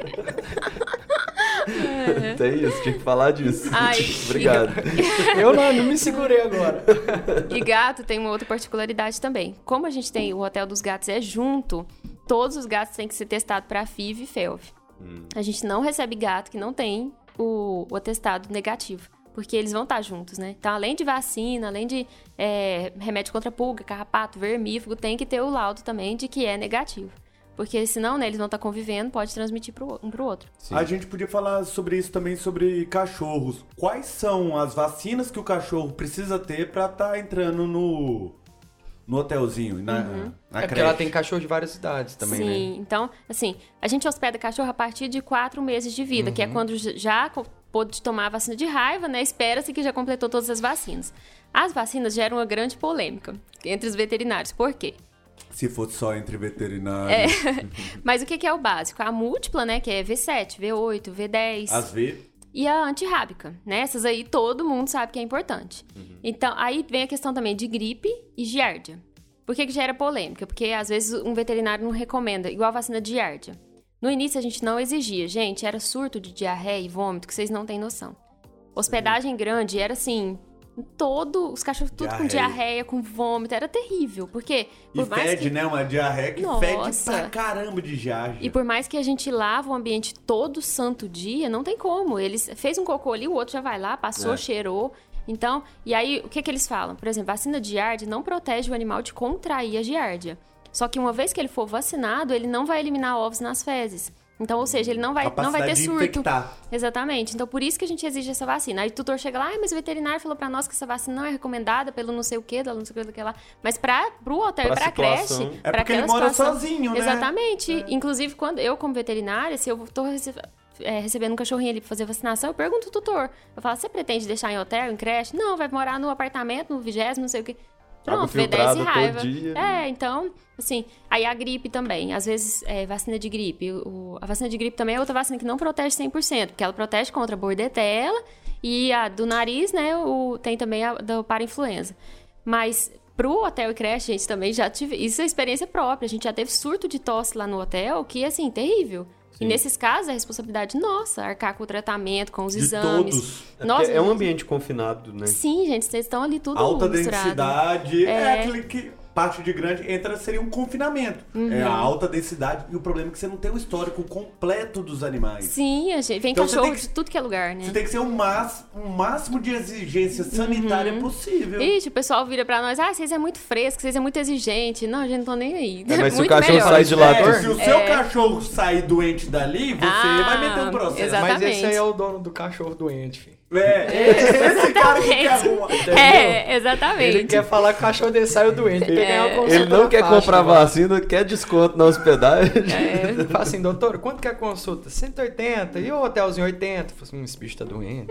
B: Tem isso, tinha que falar disso.
C: Ai,
B: Obrigado.
A: Eu não, não me segurei agora.
C: E gato tem uma outra particularidade também. Como a gente tem o Hotel dos Gatos é junto, todos os gatos têm que ser testados para F I V e F E L V.
B: Hum.
C: A gente não recebe gato que não tem o, o atestado negativo, porque eles vão estar juntos, né? Então, além de vacina, além de é, remédio contra pulga, carrapato, vermífugo, tem que ter o laudo também de que é negativo. Porque senão, né, eles vão estar convivendo, pode transmitir pro, um pro outro.
B: Sim.
D: A gente podia falar sobre isso também, sobre cachorros. Quais são as vacinas que o cachorro precisa ter pra estar entrando no, no hotelzinho, na,
C: Uhum.
D: na
A: É porque
D: creche?
A: ela tem cachorro de várias idades também,
C: Sim,
A: né?
C: então, assim, a gente hospeda cachorro a partir de quatro meses de vida, que é quando j- já co- pôde tomar a vacina de raiva, né? Espera-se que já completou todas as vacinas. As vacinas geram uma grande polêmica entre os veterinários. Por quê?
D: Se fosse só entre veterinário,
C: É. Mas o que que é o básico? A múltipla, né? Que é V sete, V oito, V dez.
D: às vezes...
C: E a antirrábica, né? Essas aí todo mundo sabe que é importante. Então, aí vem a questão também de gripe e giardia. Por que que gera polêmica? Porque às vezes um veterinário não recomenda, igual a vacina de giardia. No início a gente não exigia. Gente, era surto de diarreia e vômito que vocês não têm noção. Hospedagem grande era assim, todo, os cachorros tudo com
D: Diarreia.
C: diarreia, com vômito, era terrível. Porque
D: E
C: por mais
D: fede,
C: que...
D: né? Uma diarreia que
C: Nossa.
D: fede pra caramba de giardia.
C: E por mais que a gente lava o ambiente todo santo dia, não tem como. Eles fez um cocô ali, o outro já vai lá, passou,
D: É.
C: cheirou. Então, e aí, o que que eles falam? Por exemplo, vacina de giardia não protege o animal de contrair a giardia. Só que uma vez que ele for vacinado, ele não vai eliminar ovos nas fezes. Então, ou seja, ele não vai, não vai ter
D: Capacidade de
C: surto.
D: infectar.
C: Exatamente. Então, por isso que a gente exige essa vacina. Aí o tutor chega lá, ah, mas o veterinário falou pra nós que essa vacina não é recomendada pelo não sei o quê, pelo não sei o que, daquela. Mas pra, pro hotel
B: Pra
C: e pra
B: situação.
C: creche...
D: É
C: pra
D: porque ele
C: aquela
D: mora
C: situação-
D: sozinho, né?
C: Exatamente. Inclusive, quando eu, como veterinária, se eu tô rece- é, recebendo um cachorrinho ali pra fazer vacinação, eu pergunto ao tutor. Eu falo, você pretende deixar em hotel, em creche? Não, vai morar no apartamento, no vigésimo, não sei o quê.
B: Água
C: Pronto, V dez e
B: filtrada
C: raiva.
B: todo dia.
C: É, então, assim, aí a gripe também. Às vezes, é, vacina de gripe. O, a vacina de gripe também é outra vacina que não protege cem por cento, porque ela protege contra a bordetela e a do nariz, né, o, tem também a do para-influenza. Mas pro hotel e creche, gente, também já tive... Isso é experiência própria. A gente já teve surto de tosse lá no hotel, que, assim, terrível. E nesses casos, é responsabilidade nossa, arcar com o tratamento, com os
D: De
C: exames.
D: todos.
B: É,
C: Nossa,
B: porque é um ambiente confinado, né?
C: Sim, gente, vocês estão ali tudo
D: Alta
C: misturado.
D: densidade. É.
C: É.
D: aquele que parte de grande entra, seria um confinamento.
C: Uhum.
D: É a alta densidade. E o problema é que você não tem o histórico completo dos animais.
C: Sim, a gente, vem
D: Então você
C: cachorro
D: tem que-
C: de tudo que é lugar, né?
D: Você tem que ser o máximo, o máximo de exigência sanitária possível.
C: Ixi, o pessoal vira pra nós, ah, vocês é muito fresco, vocês é muito exigente. Não, a gente não tô nem aí.
B: É, mas se o
C: Muito
B: cachorro
C: melhor.
B: sai de lá,
D: É,
B: tor-
D: se o seu cachorro sair doente dali, você
C: Ah,
D: vai meter um processo.
C: exato.
A: Mas esse
C: Exatamente.
A: aí é o dono do cachorro doente, filho.
D: É, esse cara que quer arrumar.
C: É, exatamente.
A: Ele quer falar que o cachorro dele saiu doente. Ele, quer ganhar uma consulta
B: Ele não
A: na
B: quer
A: faixa
B: comprar
A: agora.
B: vacina, quer desconto na hospedagem.
A: É, fala assim, doutor, quanto que é a consulta? cento e oitenta. E o hotelzinho oitenta? Fala assim, hum, esse bicho tá doente.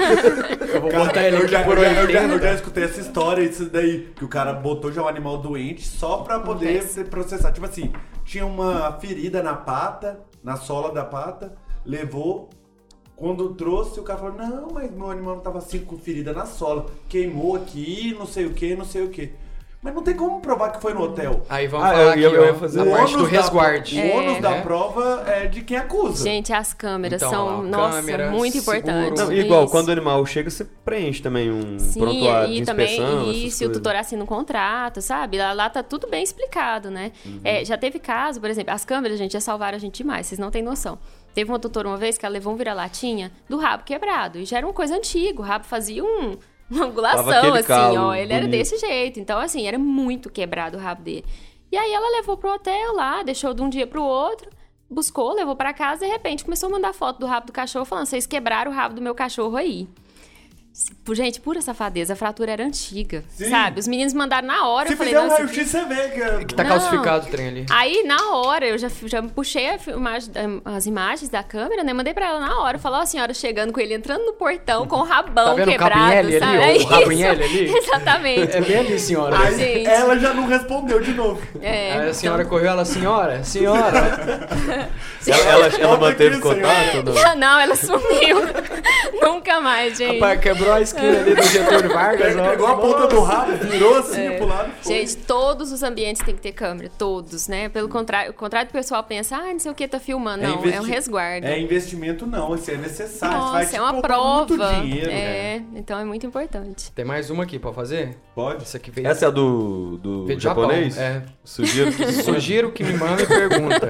A: Eu vou botar
D: Cara,
A: ele
D: eu,
A: aqui
D: já,
A: por
D: eu, já, eu, já, eu
A: oitenta.
D: já escutei essa história, isso daí, que o cara botou já um animal doente só pra poder
C: Acontece.
D: ser processado. Tipo assim, tinha uma ferida na pata, na sola da pata, levou, quando trouxe, o cara falou, não, mas meu animal não tava assim com ferida na sola, queimou aqui, não sei o que, não sei o que. Mas não tem como provar que foi no hotel.
A: Aí vamos
B: Ah,
A: falar
B: eu-
A: aqui,
B: eu- eu
A: ó,
B: ia fazer
A: na
D: O
A: parte do
D: ônus da-
A: resguarde.
D: O ônus
C: É.
D: da prova é de quem acusa.
C: Gente, as câmeras
A: Então,
C: são,
A: ó,
C: nossa,
A: câmera,
C: muito
A: seguro.
C: importantes.
B: Não, igual,
C: Isso.
B: quando o animal chega, você preenche também um
C: Sim,
B: prontuário de
C: e
B: inspeção.
C: também,
B: essas
C: isso, e o
B: coisas.
C: tutor assina um contrato, sabe? Lá, lá tá tudo bem explicado, né?
B: Uhum.
C: É, já teve caso, por exemplo, as câmeras, gente, já salvaram a gente demais, vocês não têm noção. Teve uma tutora uma vez que ela levou um vira-latinha do rabo quebrado, e já era uma coisa antiga, o rabo fazia um... Uma angulação,
B: aquele
C: assim,
B: calo
C: ó. Ele era
B: bonito.
C: desse jeito. Então, assim, era muito quebrado o rabo dele. E aí ela levou pro hotel lá, deixou de um dia pro outro, buscou, levou pra casa e de repente começou a mandar foto do rabo do cachorro, falando: vocês quebraram o rabo do meu cachorro aí. Gente, pura safadeza, a fratura era antiga,
D: Sim.
C: sabe? Os meninos mandaram na hora,
D: Se
C: eu falei,
D: fizer um
C: não, isso
D: raio-x, você vê que... é-
A: Que tá
C: Não.
A: calcificado o trem ali.
C: Aí, na hora, eu já, já puxei a filmagem, as imagens da câmera, né? Mandei pra ela na hora. Falou a senhora chegando com ele, entrando no portão com o rabão
A: Tá vendo o
C: quebrado,
A: cabo em L
C: sabe?
A: ali, ó,
C: É
A: o rabo em
C: isso.
A: L ali?
C: Exatamente.
A: É bem ali, senhora.
D: Aí
C: Gente.
D: ela já não respondeu de novo.
C: É,
A: Aí a senhora
C: então-
A: correu, ela, senhora, senhora.
B: Ela, ela, ela
D: Volta
B: manteve
D: aqui,
B: contato ou não?
C: Ah, não, ela sumiu. Nunca mais, gente.
A: Rapaz, quebrou a esquina ali do Getúlio Vargas, ó.
D: Pegou a ponta do rabo, virou assim
C: É.
D: pro lado e foi.
C: Gente, todos os ambientes têm que ter câmera, todos, né? Pelo contrário, o contrário do pessoal pensa, ah, não sei o que, tá filmando. Não, é,
D: investi-
C: um resguardo.
D: É investimento não, isso é necessário. isso vai
C: Nossa,
D: te
C: é uma
D: poupar
C: prova.
D: muito dinheiro,
C: é,
D: né?
C: então é muito importante.
A: Tem mais uma aqui pra fazer?
D: Pode?
A: Essa aqui veio,
B: Essa é a do, do
A: veio do
B: japonês?
A: Japão. É.
B: Sugiro.
A: Sugiro que me manda e pergunta.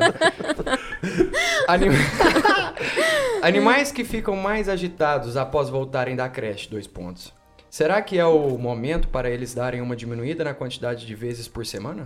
A: Anim- Animais que ficam mais agitados após voltarem da creche, dois pontos. Será que é o momento para eles darem uma diminuída na quantidade de vezes por semana?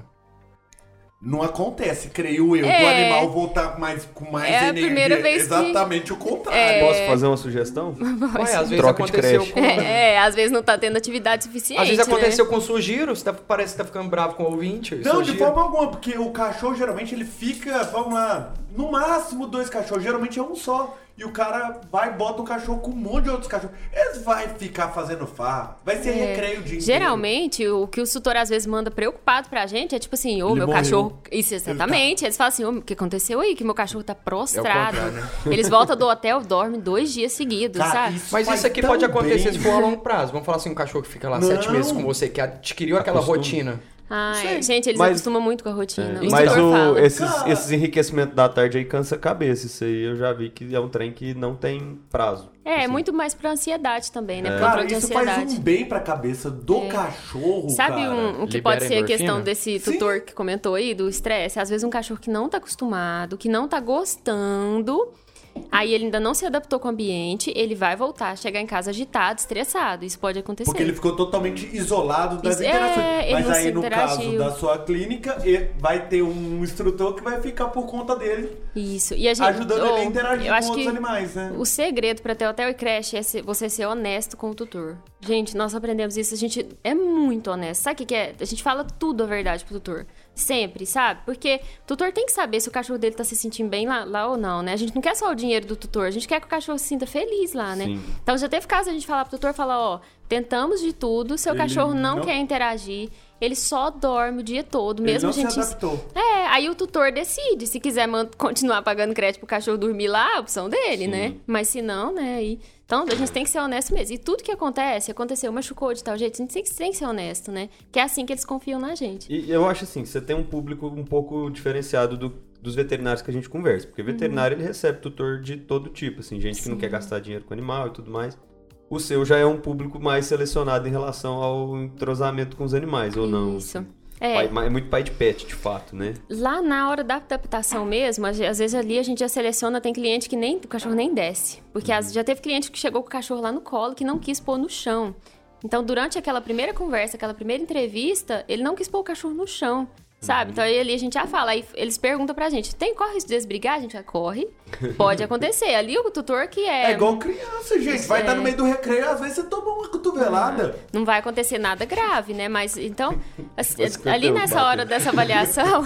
D: Não acontece, creio eu,
C: É.
D: do animal voltar mais, com mais
C: É a
D: energia.
C: primeira vez que-
D: Exatamente o contrário.
C: É.
B: Posso fazer uma sugestão?
A: Ué, às vezes
B: Troca de
A: aconteceu
B: creche.
A: com...
C: É, é, às vezes não tá tendo atividade suficiente.
A: Às vezes
C: né?
A: aconteceu com o Sugiro, você tá- parece que tá ficando bravo com o ouvinte.
D: Não, de
A: Sugiro.
D: forma alguma, porque o cachorro geralmente ele fica, vamos lá, no máximo dois cachorros, geralmente é um só. E o cara vai e bota um cachorro com um monte de outros cachorros. Eles vão ficar fazendo farra. Vai ser
C: É.
D: recreio o dia inteiro.
C: Geralmente, o que o tutor às vezes manda preocupado pra gente é tipo assim, ô,
D: Ele
C: meu
D: morreu.
C: cachorro. Isso, exatamente. Eles falam assim, ô, o que aconteceu aí? Que meu cachorro tá prostrado.
A: contrário, né?
C: Eles voltam do hotel, dormem dois dias seguidos,
D: Cara,
C: sabe?
D: isso
A: Mas
D: faz
A: isso aqui
D: tão
A: pode acontecer
D: bem.
A: se for a longo prazo. Vamos falar assim, um cachorro que fica lá
D: Não.
A: sete meses com você, que adquiriu aquela
B: Acostuma.
A: rotina.
C: Ai, gente, eles
B: Mas-
C: acostumam muito com a rotina.
B: É.
C: O
B: Mas
C: tutor
B: o,
C: fala.
B: esses,
D: Cara.
B: esses enriquecimentos da tarde aí cansa a cabeça. Isso aí eu já vi que é um trem que não tem prazo.
C: É,
B: Assim.
C: muito mais pra ansiedade também, né? Pro
D: Cara,
C: controle de
D: isso faz
C: ansiedade.
D: um bem pra cabeça do
C: É.
D: cachorro,
C: Sabe
D: cara.
C: um, o que
A: Libera
C: pode ser a
A: endorfina?
C: questão desse
D: Sim.
C: tutor que comentou aí, do estresse? Às vezes um cachorro que não tá acostumado, que não tá gostando, aí ele ainda não se adaptou com o ambiente, ele vai voltar, chegar em casa agitado, estressado. Isso pode acontecer.
D: Porque ele ficou totalmente isolado das
C: Isso, é,
D: interações.
C: ele
D: Mas
C: não
D: aí,
C: se
D: no
C: interagiu.
D: caso da sua clínica, e- vai ter um instrutor que vai ficar por conta dele,
C: Isso. E a gente,
D: ajudando ele a
C: oh,
D: interagir
C: eu
D: com
C: acho
D: outros
C: que
D: animais, né?
C: o segredo pra ter hotel e creche é ser- você ser honesto com o tutor. Gente, nós aprendemos isso, a gente é muito honesto. Sabe o que, que é? A gente fala tudo a verdade pro tutor. Sempre, sabe? Porque o tutor tem que saber se o cachorro dele tá se sentindo bem lá, lá ou não, né? A gente não quer só o dinheiro do tutor, a gente quer que o cachorro se sinta feliz lá, né?
B: Sim.
C: Então já teve caso a gente falar pro tutor, falar, ó, tentamos de tudo, seu
D: Ele
C: cachorro não,
D: não-
C: quer interagir, ele só dorme o dia todo,
D: Ele
C: mesmo
D: não
C: a gente...
D: se adaptou.
C: É, aí o tutor decide. Se quiser man- continuar pagando crédito pro cachorro dormir lá, é a opção dele,
B: Sim.
C: né? Mas se não, né? Aí... Então a gente tem que ser honesto mesmo. E tudo que acontece, aconteceu, machucou de tal jeito, a gente tem que, tem que ser honesto, né? Que é assim que eles confiam na gente.
B: E eu acho assim, que você tem um público um pouco diferenciado do- dos veterinários que a gente conversa. Porque veterinário, ele recebe tutor de todo tipo, assim, gente que não
C: Sim.
B: quer gastar dinheiro com animal e tudo mais. O seu já é um público mais selecionado em relação ao entrosamento com os animais, ou não?
C: Isso.
B: assim.
C: É,
B: Pai- é muito pai de pet, de fato, né?
C: lá na hora da adaptação mesmo, às às vezes ali a gente já seleciona, tem cliente que nem o cachorro nem desce. Porque as- já teve cliente que chegou com o cachorro lá no colo que não quis pôr no chão. Então, durante aquela primeira conversa, aquela primeira entrevista, ele não quis pôr o cachorro no chão, sabe? Então, aí ali a gente já fala, aí eles perguntam pra gente, tem corre risco de desbrigar? A gente já corre, pode acontecer. Ali o tutor que é...
D: É igual criança, gente. Vai
C: É.
D: estar no meio do recreio, às vezes você toma uma cotovelada.
C: Não vai acontecer nada grave, né? Mas, então, assim,
B: Você
C: ali
B: bateu,
C: nessa
B: bateu.
C: hora dessa avaliação...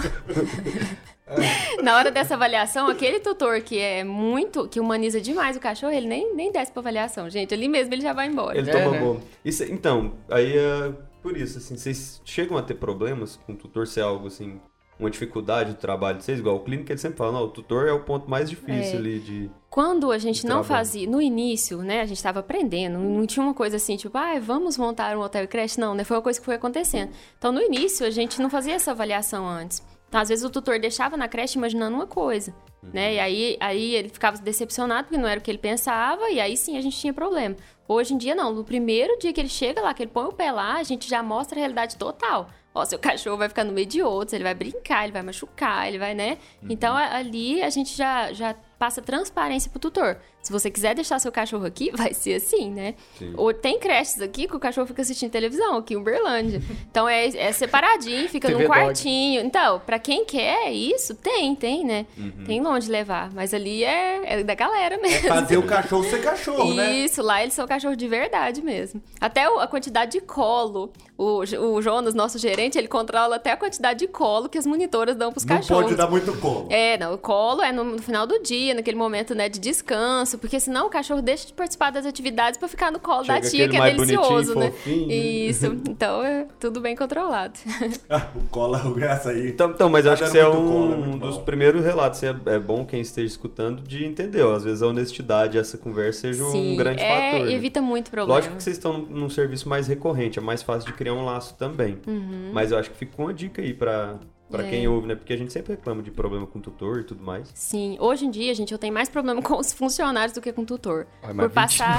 C: Na hora dessa avaliação, aquele tutor que é muito... Que humaniza demais o cachorro, ele nem, nem desce pra avaliação, gente. Ali mesmo ele já vai embora.
B: Ele
A: É,
B: toma
A: né?
B: bom. Isso, então, aí é por isso, assim, vocês chegam a ter problemas com o tutor ser algo, assim, uma dificuldade do trabalho de vocês? Igual o clínico, ele sempre fala, não, o tutor é o ponto mais difícil
C: É.
B: ali de...
C: Quando a gente não
B: trabalho.
C: fazia, no início, né, a gente estava aprendendo, não tinha uma coisa assim, tipo, ah, vamos montar um hotel e creche, não, né, foi uma coisa que foi acontecendo. Então, no início, a gente não fazia essa avaliação antes. Então, às vezes, o tutor deixava na creche imaginando uma coisa, uhum. né, e aí, aí ele ficava decepcionado porque não era o que ele pensava, e aí sim a gente tinha problema. Hoje em dia, não, no primeiro dia que ele chega lá, que ele põe o pé lá, a gente já mostra a realidade total. Ó, seu cachorro vai ficar no meio de outros, ele vai brincar, ele vai machucar, ele vai, né? Uhum. Então, ali, a gente já, já passa transparência pro tutor. Se você quiser deixar seu cachorro aqui, vai ser assim, né? Sim. Ou tem creches aqui que o cachorro fica assistindo televisão, aqui em Uberlândia. Então, é, é separadinho, fica num quartinho. Dog. Então, pra quem quer isso, tem, tem, né? Uhum. Tem onde levar. Mas ali é, é da galera mesmo.
D: É fazer o cachorro ser cachorro, né?
C: Isso, lá eles são cachorro de verdade mesmo. Até a quantidade de colo. O, o Jonas, nosso gerente, ele controla até a quantidade de colo que as monitoras dão pros
D: não
C: cachorros.
D: Não pode dar muito colo.
C: É, não, o colo é no, no final do dia, naquele momento, né, de descanso, porque senão o cachorro deixa de participar das atividades pra ficar no colo Chega da tia, que é delicioso, né?
B: Fofinho.
C: Isso, então é tudo bem controlado.
D: O colo é o graça aí.
B: Então, então mas eu acho que isso é um,
D: colo, é
B: um dos primeiros relatos. É, é bom quem esteja escutando de entender. Ó, às vezes a honestidade, essa conversa seja
C: Sim,
B: um grande
C: é,
B: fator. Né?
C: Evita muito problema.
B: Lógico que vocês estão num, num serviço mais recorrente, é mais fácil de criar um laço também.
C: Uhum.
B: Mas eu acho que fica uma dica aí pra... Pra
C: é.
B: quem ouve, né? Porque a gente sempre reclama de problema com tutor e tudo mais.
C: Sim. Hoje em dia, gente, eu tenho mais problema com os funcionários do que com o tutor.
A: Ai,
C: por passar...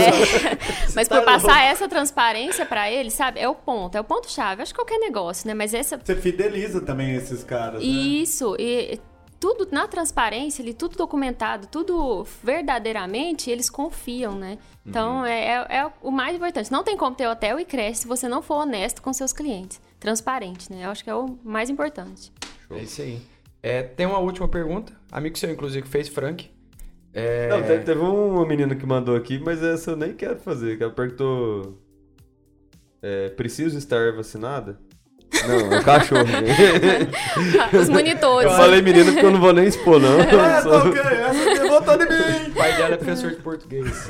C: É... Mas
A: tá
C: por passar
A: louco.
C: essa transparência pra eles, sabe? É o ponto. É o ponto-chave. Acho que qualquer negócio, né? Mas essa...
D: Você fideliza também esses caras, né?
C: Isso. E tudo na transparência, ali, tudo documentado, tudo verdadeiramente, eles confiam, né? Então, uhum. é, é, é o mais importante. Não tem como ter hotel e creche se você não for honesto com seus clientes. Transparente, né? Eu acho que é o mais importante.
A: Show. É isso aí. É, tem uma última pergunta. Amigo seu, inclusive, que fez, Frank. É...
B: Não, teve, teve uma menina que mandou aqui, mas essa eu nem quero fazer. Que ela perguntou... É, preciso estar vacinada? Não, é o cachorro.
C: Os monitores.
B: Eu falei menina porque eu não vou nem expor, não.
D: É, só... ok, essa votou em mim.
A: O pai dela é professor de português.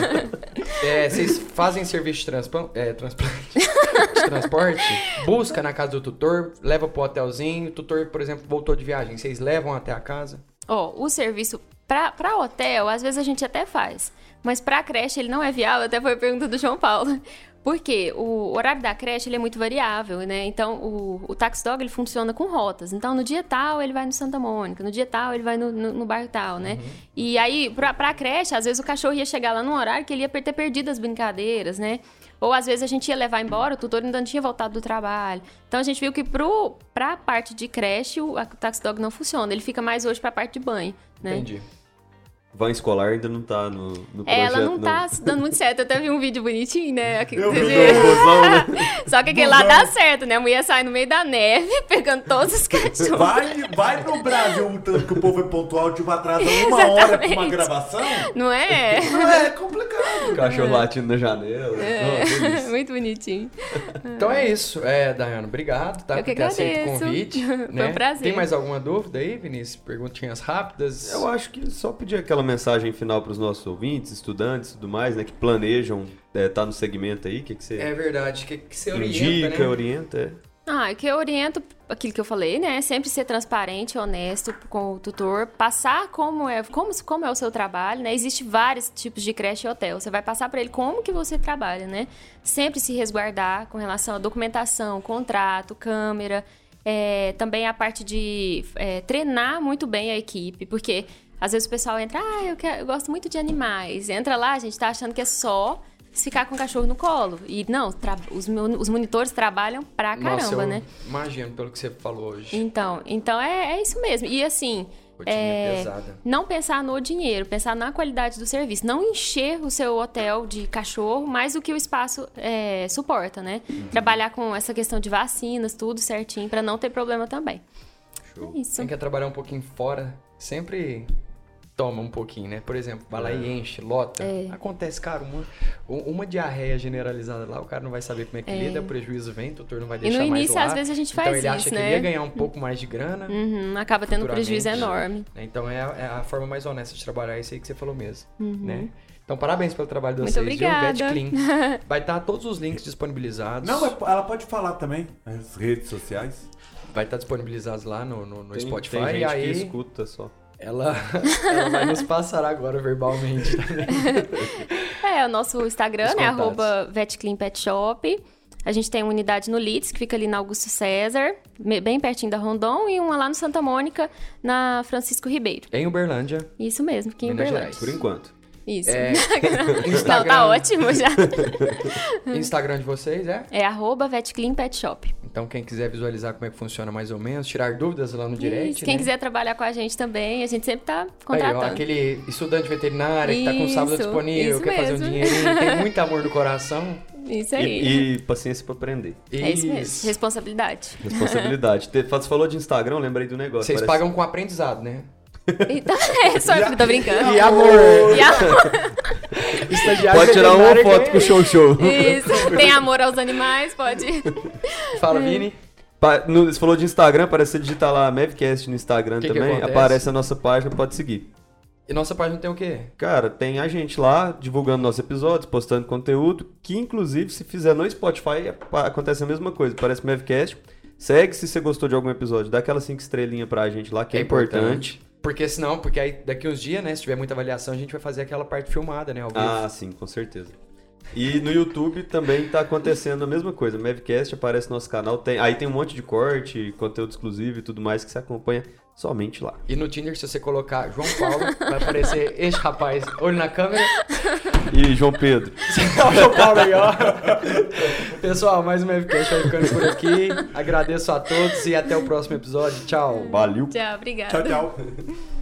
A: É, vocês fazem serviço de transplante, é, transplante, de transporte? Busca na casa do tutor, leva pro hotelzinho. O tutor, por exemplo, voltou de viagem. Vocês levam até a casa?
C: Ó, oh, o serviço pra, pra hotel, às vezes a gente até faz. Mas pra creche ele não é viável, até foi a pergunta do João Paulo. Porque o horário da creche ele é muito variável, né? Então, o, o Taxi Dog ele funciona com rotas. Então, no dia tal, ele vai no Santa Mônica. No dia tal, ele vai no, no, no bairro tal, né? Uhum. E aí, pra, pra creche, às vezes o cachorro ia chegar lá num horário que ele ia ter perdido as brincadeiras, né? Ou, às vezes, a gente ia levar embora, o tutor ainda não tinha voltado do trabalho. Então, a gente viu que pro, pra parte de creche, o, o Taxi Dog não funciona. Ele fica mais hoje pra parte de banho, né?
A: Entendi.
B: Van escolar ainda não tá no, no projeto,
C: Ela não,
B: não
C: tá dando muito certo. Eu até vi um vídeo bonitinho, né? Aqui,
D: eu vi,
B: bozão, né?
C: Só que aquele lá dá certo, né? A mulher sai no meio da neve, pegando todos os cachorros.
D: Vai, vai no Brasil um tanto que o povo é pontual, tipo, atrasa uma hora pra uma gravação.
C: Não é?
D: Não é, é complicado.
B: O cachorro é. latindo na janela.
C: É.
B: Nossa,
C: muito bonitinho.
A: Então é isso. É, Daiane, obrigado, tá?
C: Eu que
A: por ter aceito o
C: agradeço.
A: convite.
C: Foi
A: né?
C: um prazer.
A: Tem mais alguma dúvida aí, Vinícius? Perguntinhas rápidas?
B: Eu acho que só pedir aquela mensagem final para os nossos ouvintes, estudantes e tudo mais, né? Que planejam é, tá no segmento aí. O que, que você
A: É verdade. O que, que você orienta,
B: indica,
A: né?
B: orienta? É.
C: Ah, o que eu oriento, aquilo que eu falei, né? Sempre ser transparente, honesto com o tutor, passar como é, como, como é o seu trabalho, né? Existem vários tipos de creche e hotel. Você vai passar para ele como que você trabalha, né? Sempre se resguardar com relação à documentação, contrato, câmera. É, também a parte de é, treinar muito bem a equipe, porque às vezes o pessoal entra, ah, eu, quero, eu gosto muito de animais. Entra lá, a gente tá achando que é só ficar com o cachorro no colo. E não, tra- os, os monitores trabalham pra caramba,
A: Nossa, eu
C: né?
A: imagino pelo que você falou hoje.
C: Então, então é, é isso mesmo. E assim, é,
A: pesada.
C: não pensar no dinheiro, pensar na qualidade do serviço. Não encher o seu hotel de cachorro mais do que o espaço é, suporta, né? Uhum. Trabalhar com essa questão de vacinas, tudo certinho, pra não ter problema também.
A: Show.
C: É isso.
A: Quem quer trabalhar um pouquinho fora, sempre toma um pouquinho, né? Por exemplo, vai lá e enche, lota.
C: É.
A: Acontece, cara, uma, uma diarreia generalizada lá, o cara não vai saber como é que
C: É.
A: lida, o prejuízo vem, o tutor não vai
C: E
A: deixar
C: no
A: mais
C: início,
A: lá.
C: às vezes, a gente
A: então
C: faz
A: ele acha
C: isso,
A: que
C: né?
A: ele ia ganhar um pouco mais de grana.
C: Uhum, acaba tendo um prejuízo enorme.
A: Né? Então é a, é a forma mais honesta de trabalhar, isso aí que você falou mesmo,
C: Uhum.
A: né? Então parabéns pelo trabalho de
C: Muito
A: vocês,
C: obrigada.
A: viu? VetClean. Vai estar todos os links disponibilizados.
D: Não, mas ela pode falar também, as redes sociais.
A: vai estar disponibilizados lá no, no, no
B: Tem,
A: Spotify.
B: tem gente
A: e aí
B: que escuta só.
A: ela, ela vai nos passar agora verbalmente também.
C: É, o nosso Instagram,
A: Os
C: né?
A: contatos.
C: Arroba VetClean Pet Shop. A gente tem uma unidade no Leeds, que fica ali na Augusto César, me- bem pertinho da Rondon, e uma lá no Santa Mônica, na Francisco Ribeiro.
A: Em Uberlândia.
C: Isso mesmo, aqui em
A: Minas
C: Uberlândia.
A: Gerais.
B: Por enquanto.
C: Isso.
A: É,
C: Não,
A: Instagram,
C: tá ótimo já.
A: Instagram de vocês, é?
C: É arroba VetClean Pet Shop.
A: Então, quem quiser visualizar como é que funciona mais ou menos, tirar dúvidas lá no direct,
C: Isso. Quem
A: né?
C: quiser trabalhar com a gente também, a gente sempre tá
A: Aí,
C: contratando.
A: ó, aquele estudante veterinário que tá com sábado
C: Isso,
A: disponível,
C: isso
A: quer fazer um
C: mesmo.
A: dinheirinho, tem muito amor no coração.
C: Isso aí.
B: E, e paciência pra aprender.
C: É isso mesmo. Responsabilidade.
B: Responsabilidade. Te- Você falou de Instagram, eu lembrei do negócio.
A: Vocês
B: parece-
A: pagam com aprendizado, né?
C: Então, é só eu que tô brincando.
A: E amor!
C: E amor.
A: Estagiário
B: Pode tirar uma
A: veterinário
B: foto
A: ganha.
B: com o show show.
C: Isso. Tem amor aos animais, pode.
A: Fala, Vini.
B: Pa- no- Você falou de Instagram, parece que você digitar lá Mavcast no Instagram
A: Que que
B: também,
A: acontece?
B: aparece a nossa página, pode seguir.
A: E nossa página tem o quê?
B: Cara, tem a gente lá divulgando nossos episódios, postando conteúdo, que inclusive se fizer no Spotify apa- acontece a mesma coisa, parece Mavcast. Segue se você gostou de algum episódio, dá aquela cinco estrelinhas pra gente lá, que é, importante.
A: Porque senão, porque aí daqui uns dias, né, se tiver muita avaliação, a gente vai fazer aquela parte filmada, né, ao vivo.
B: Ah, sim, com certeza. E no YouTube também tá acontecendo a mesma coisa. Mavcast aparece no nosso canal. Tem, aí tem um monte de corte, conteúdo exclusivo e tudo mais que você acompanha somente lá.
A: E no Tinder, se você colocar João Paulo, vai aparecer esse rapaz, olho na câmera.
B: E João Pedro.
A: Olha o João Paulo aí, ó. Pessoal, mais um Mavcast vai ficando por aqui. Agradeço a todos e até o próximo episódio. Tchau.
B: Valeu!
C: Tchau, obrigada.
D: Tchau, tchau.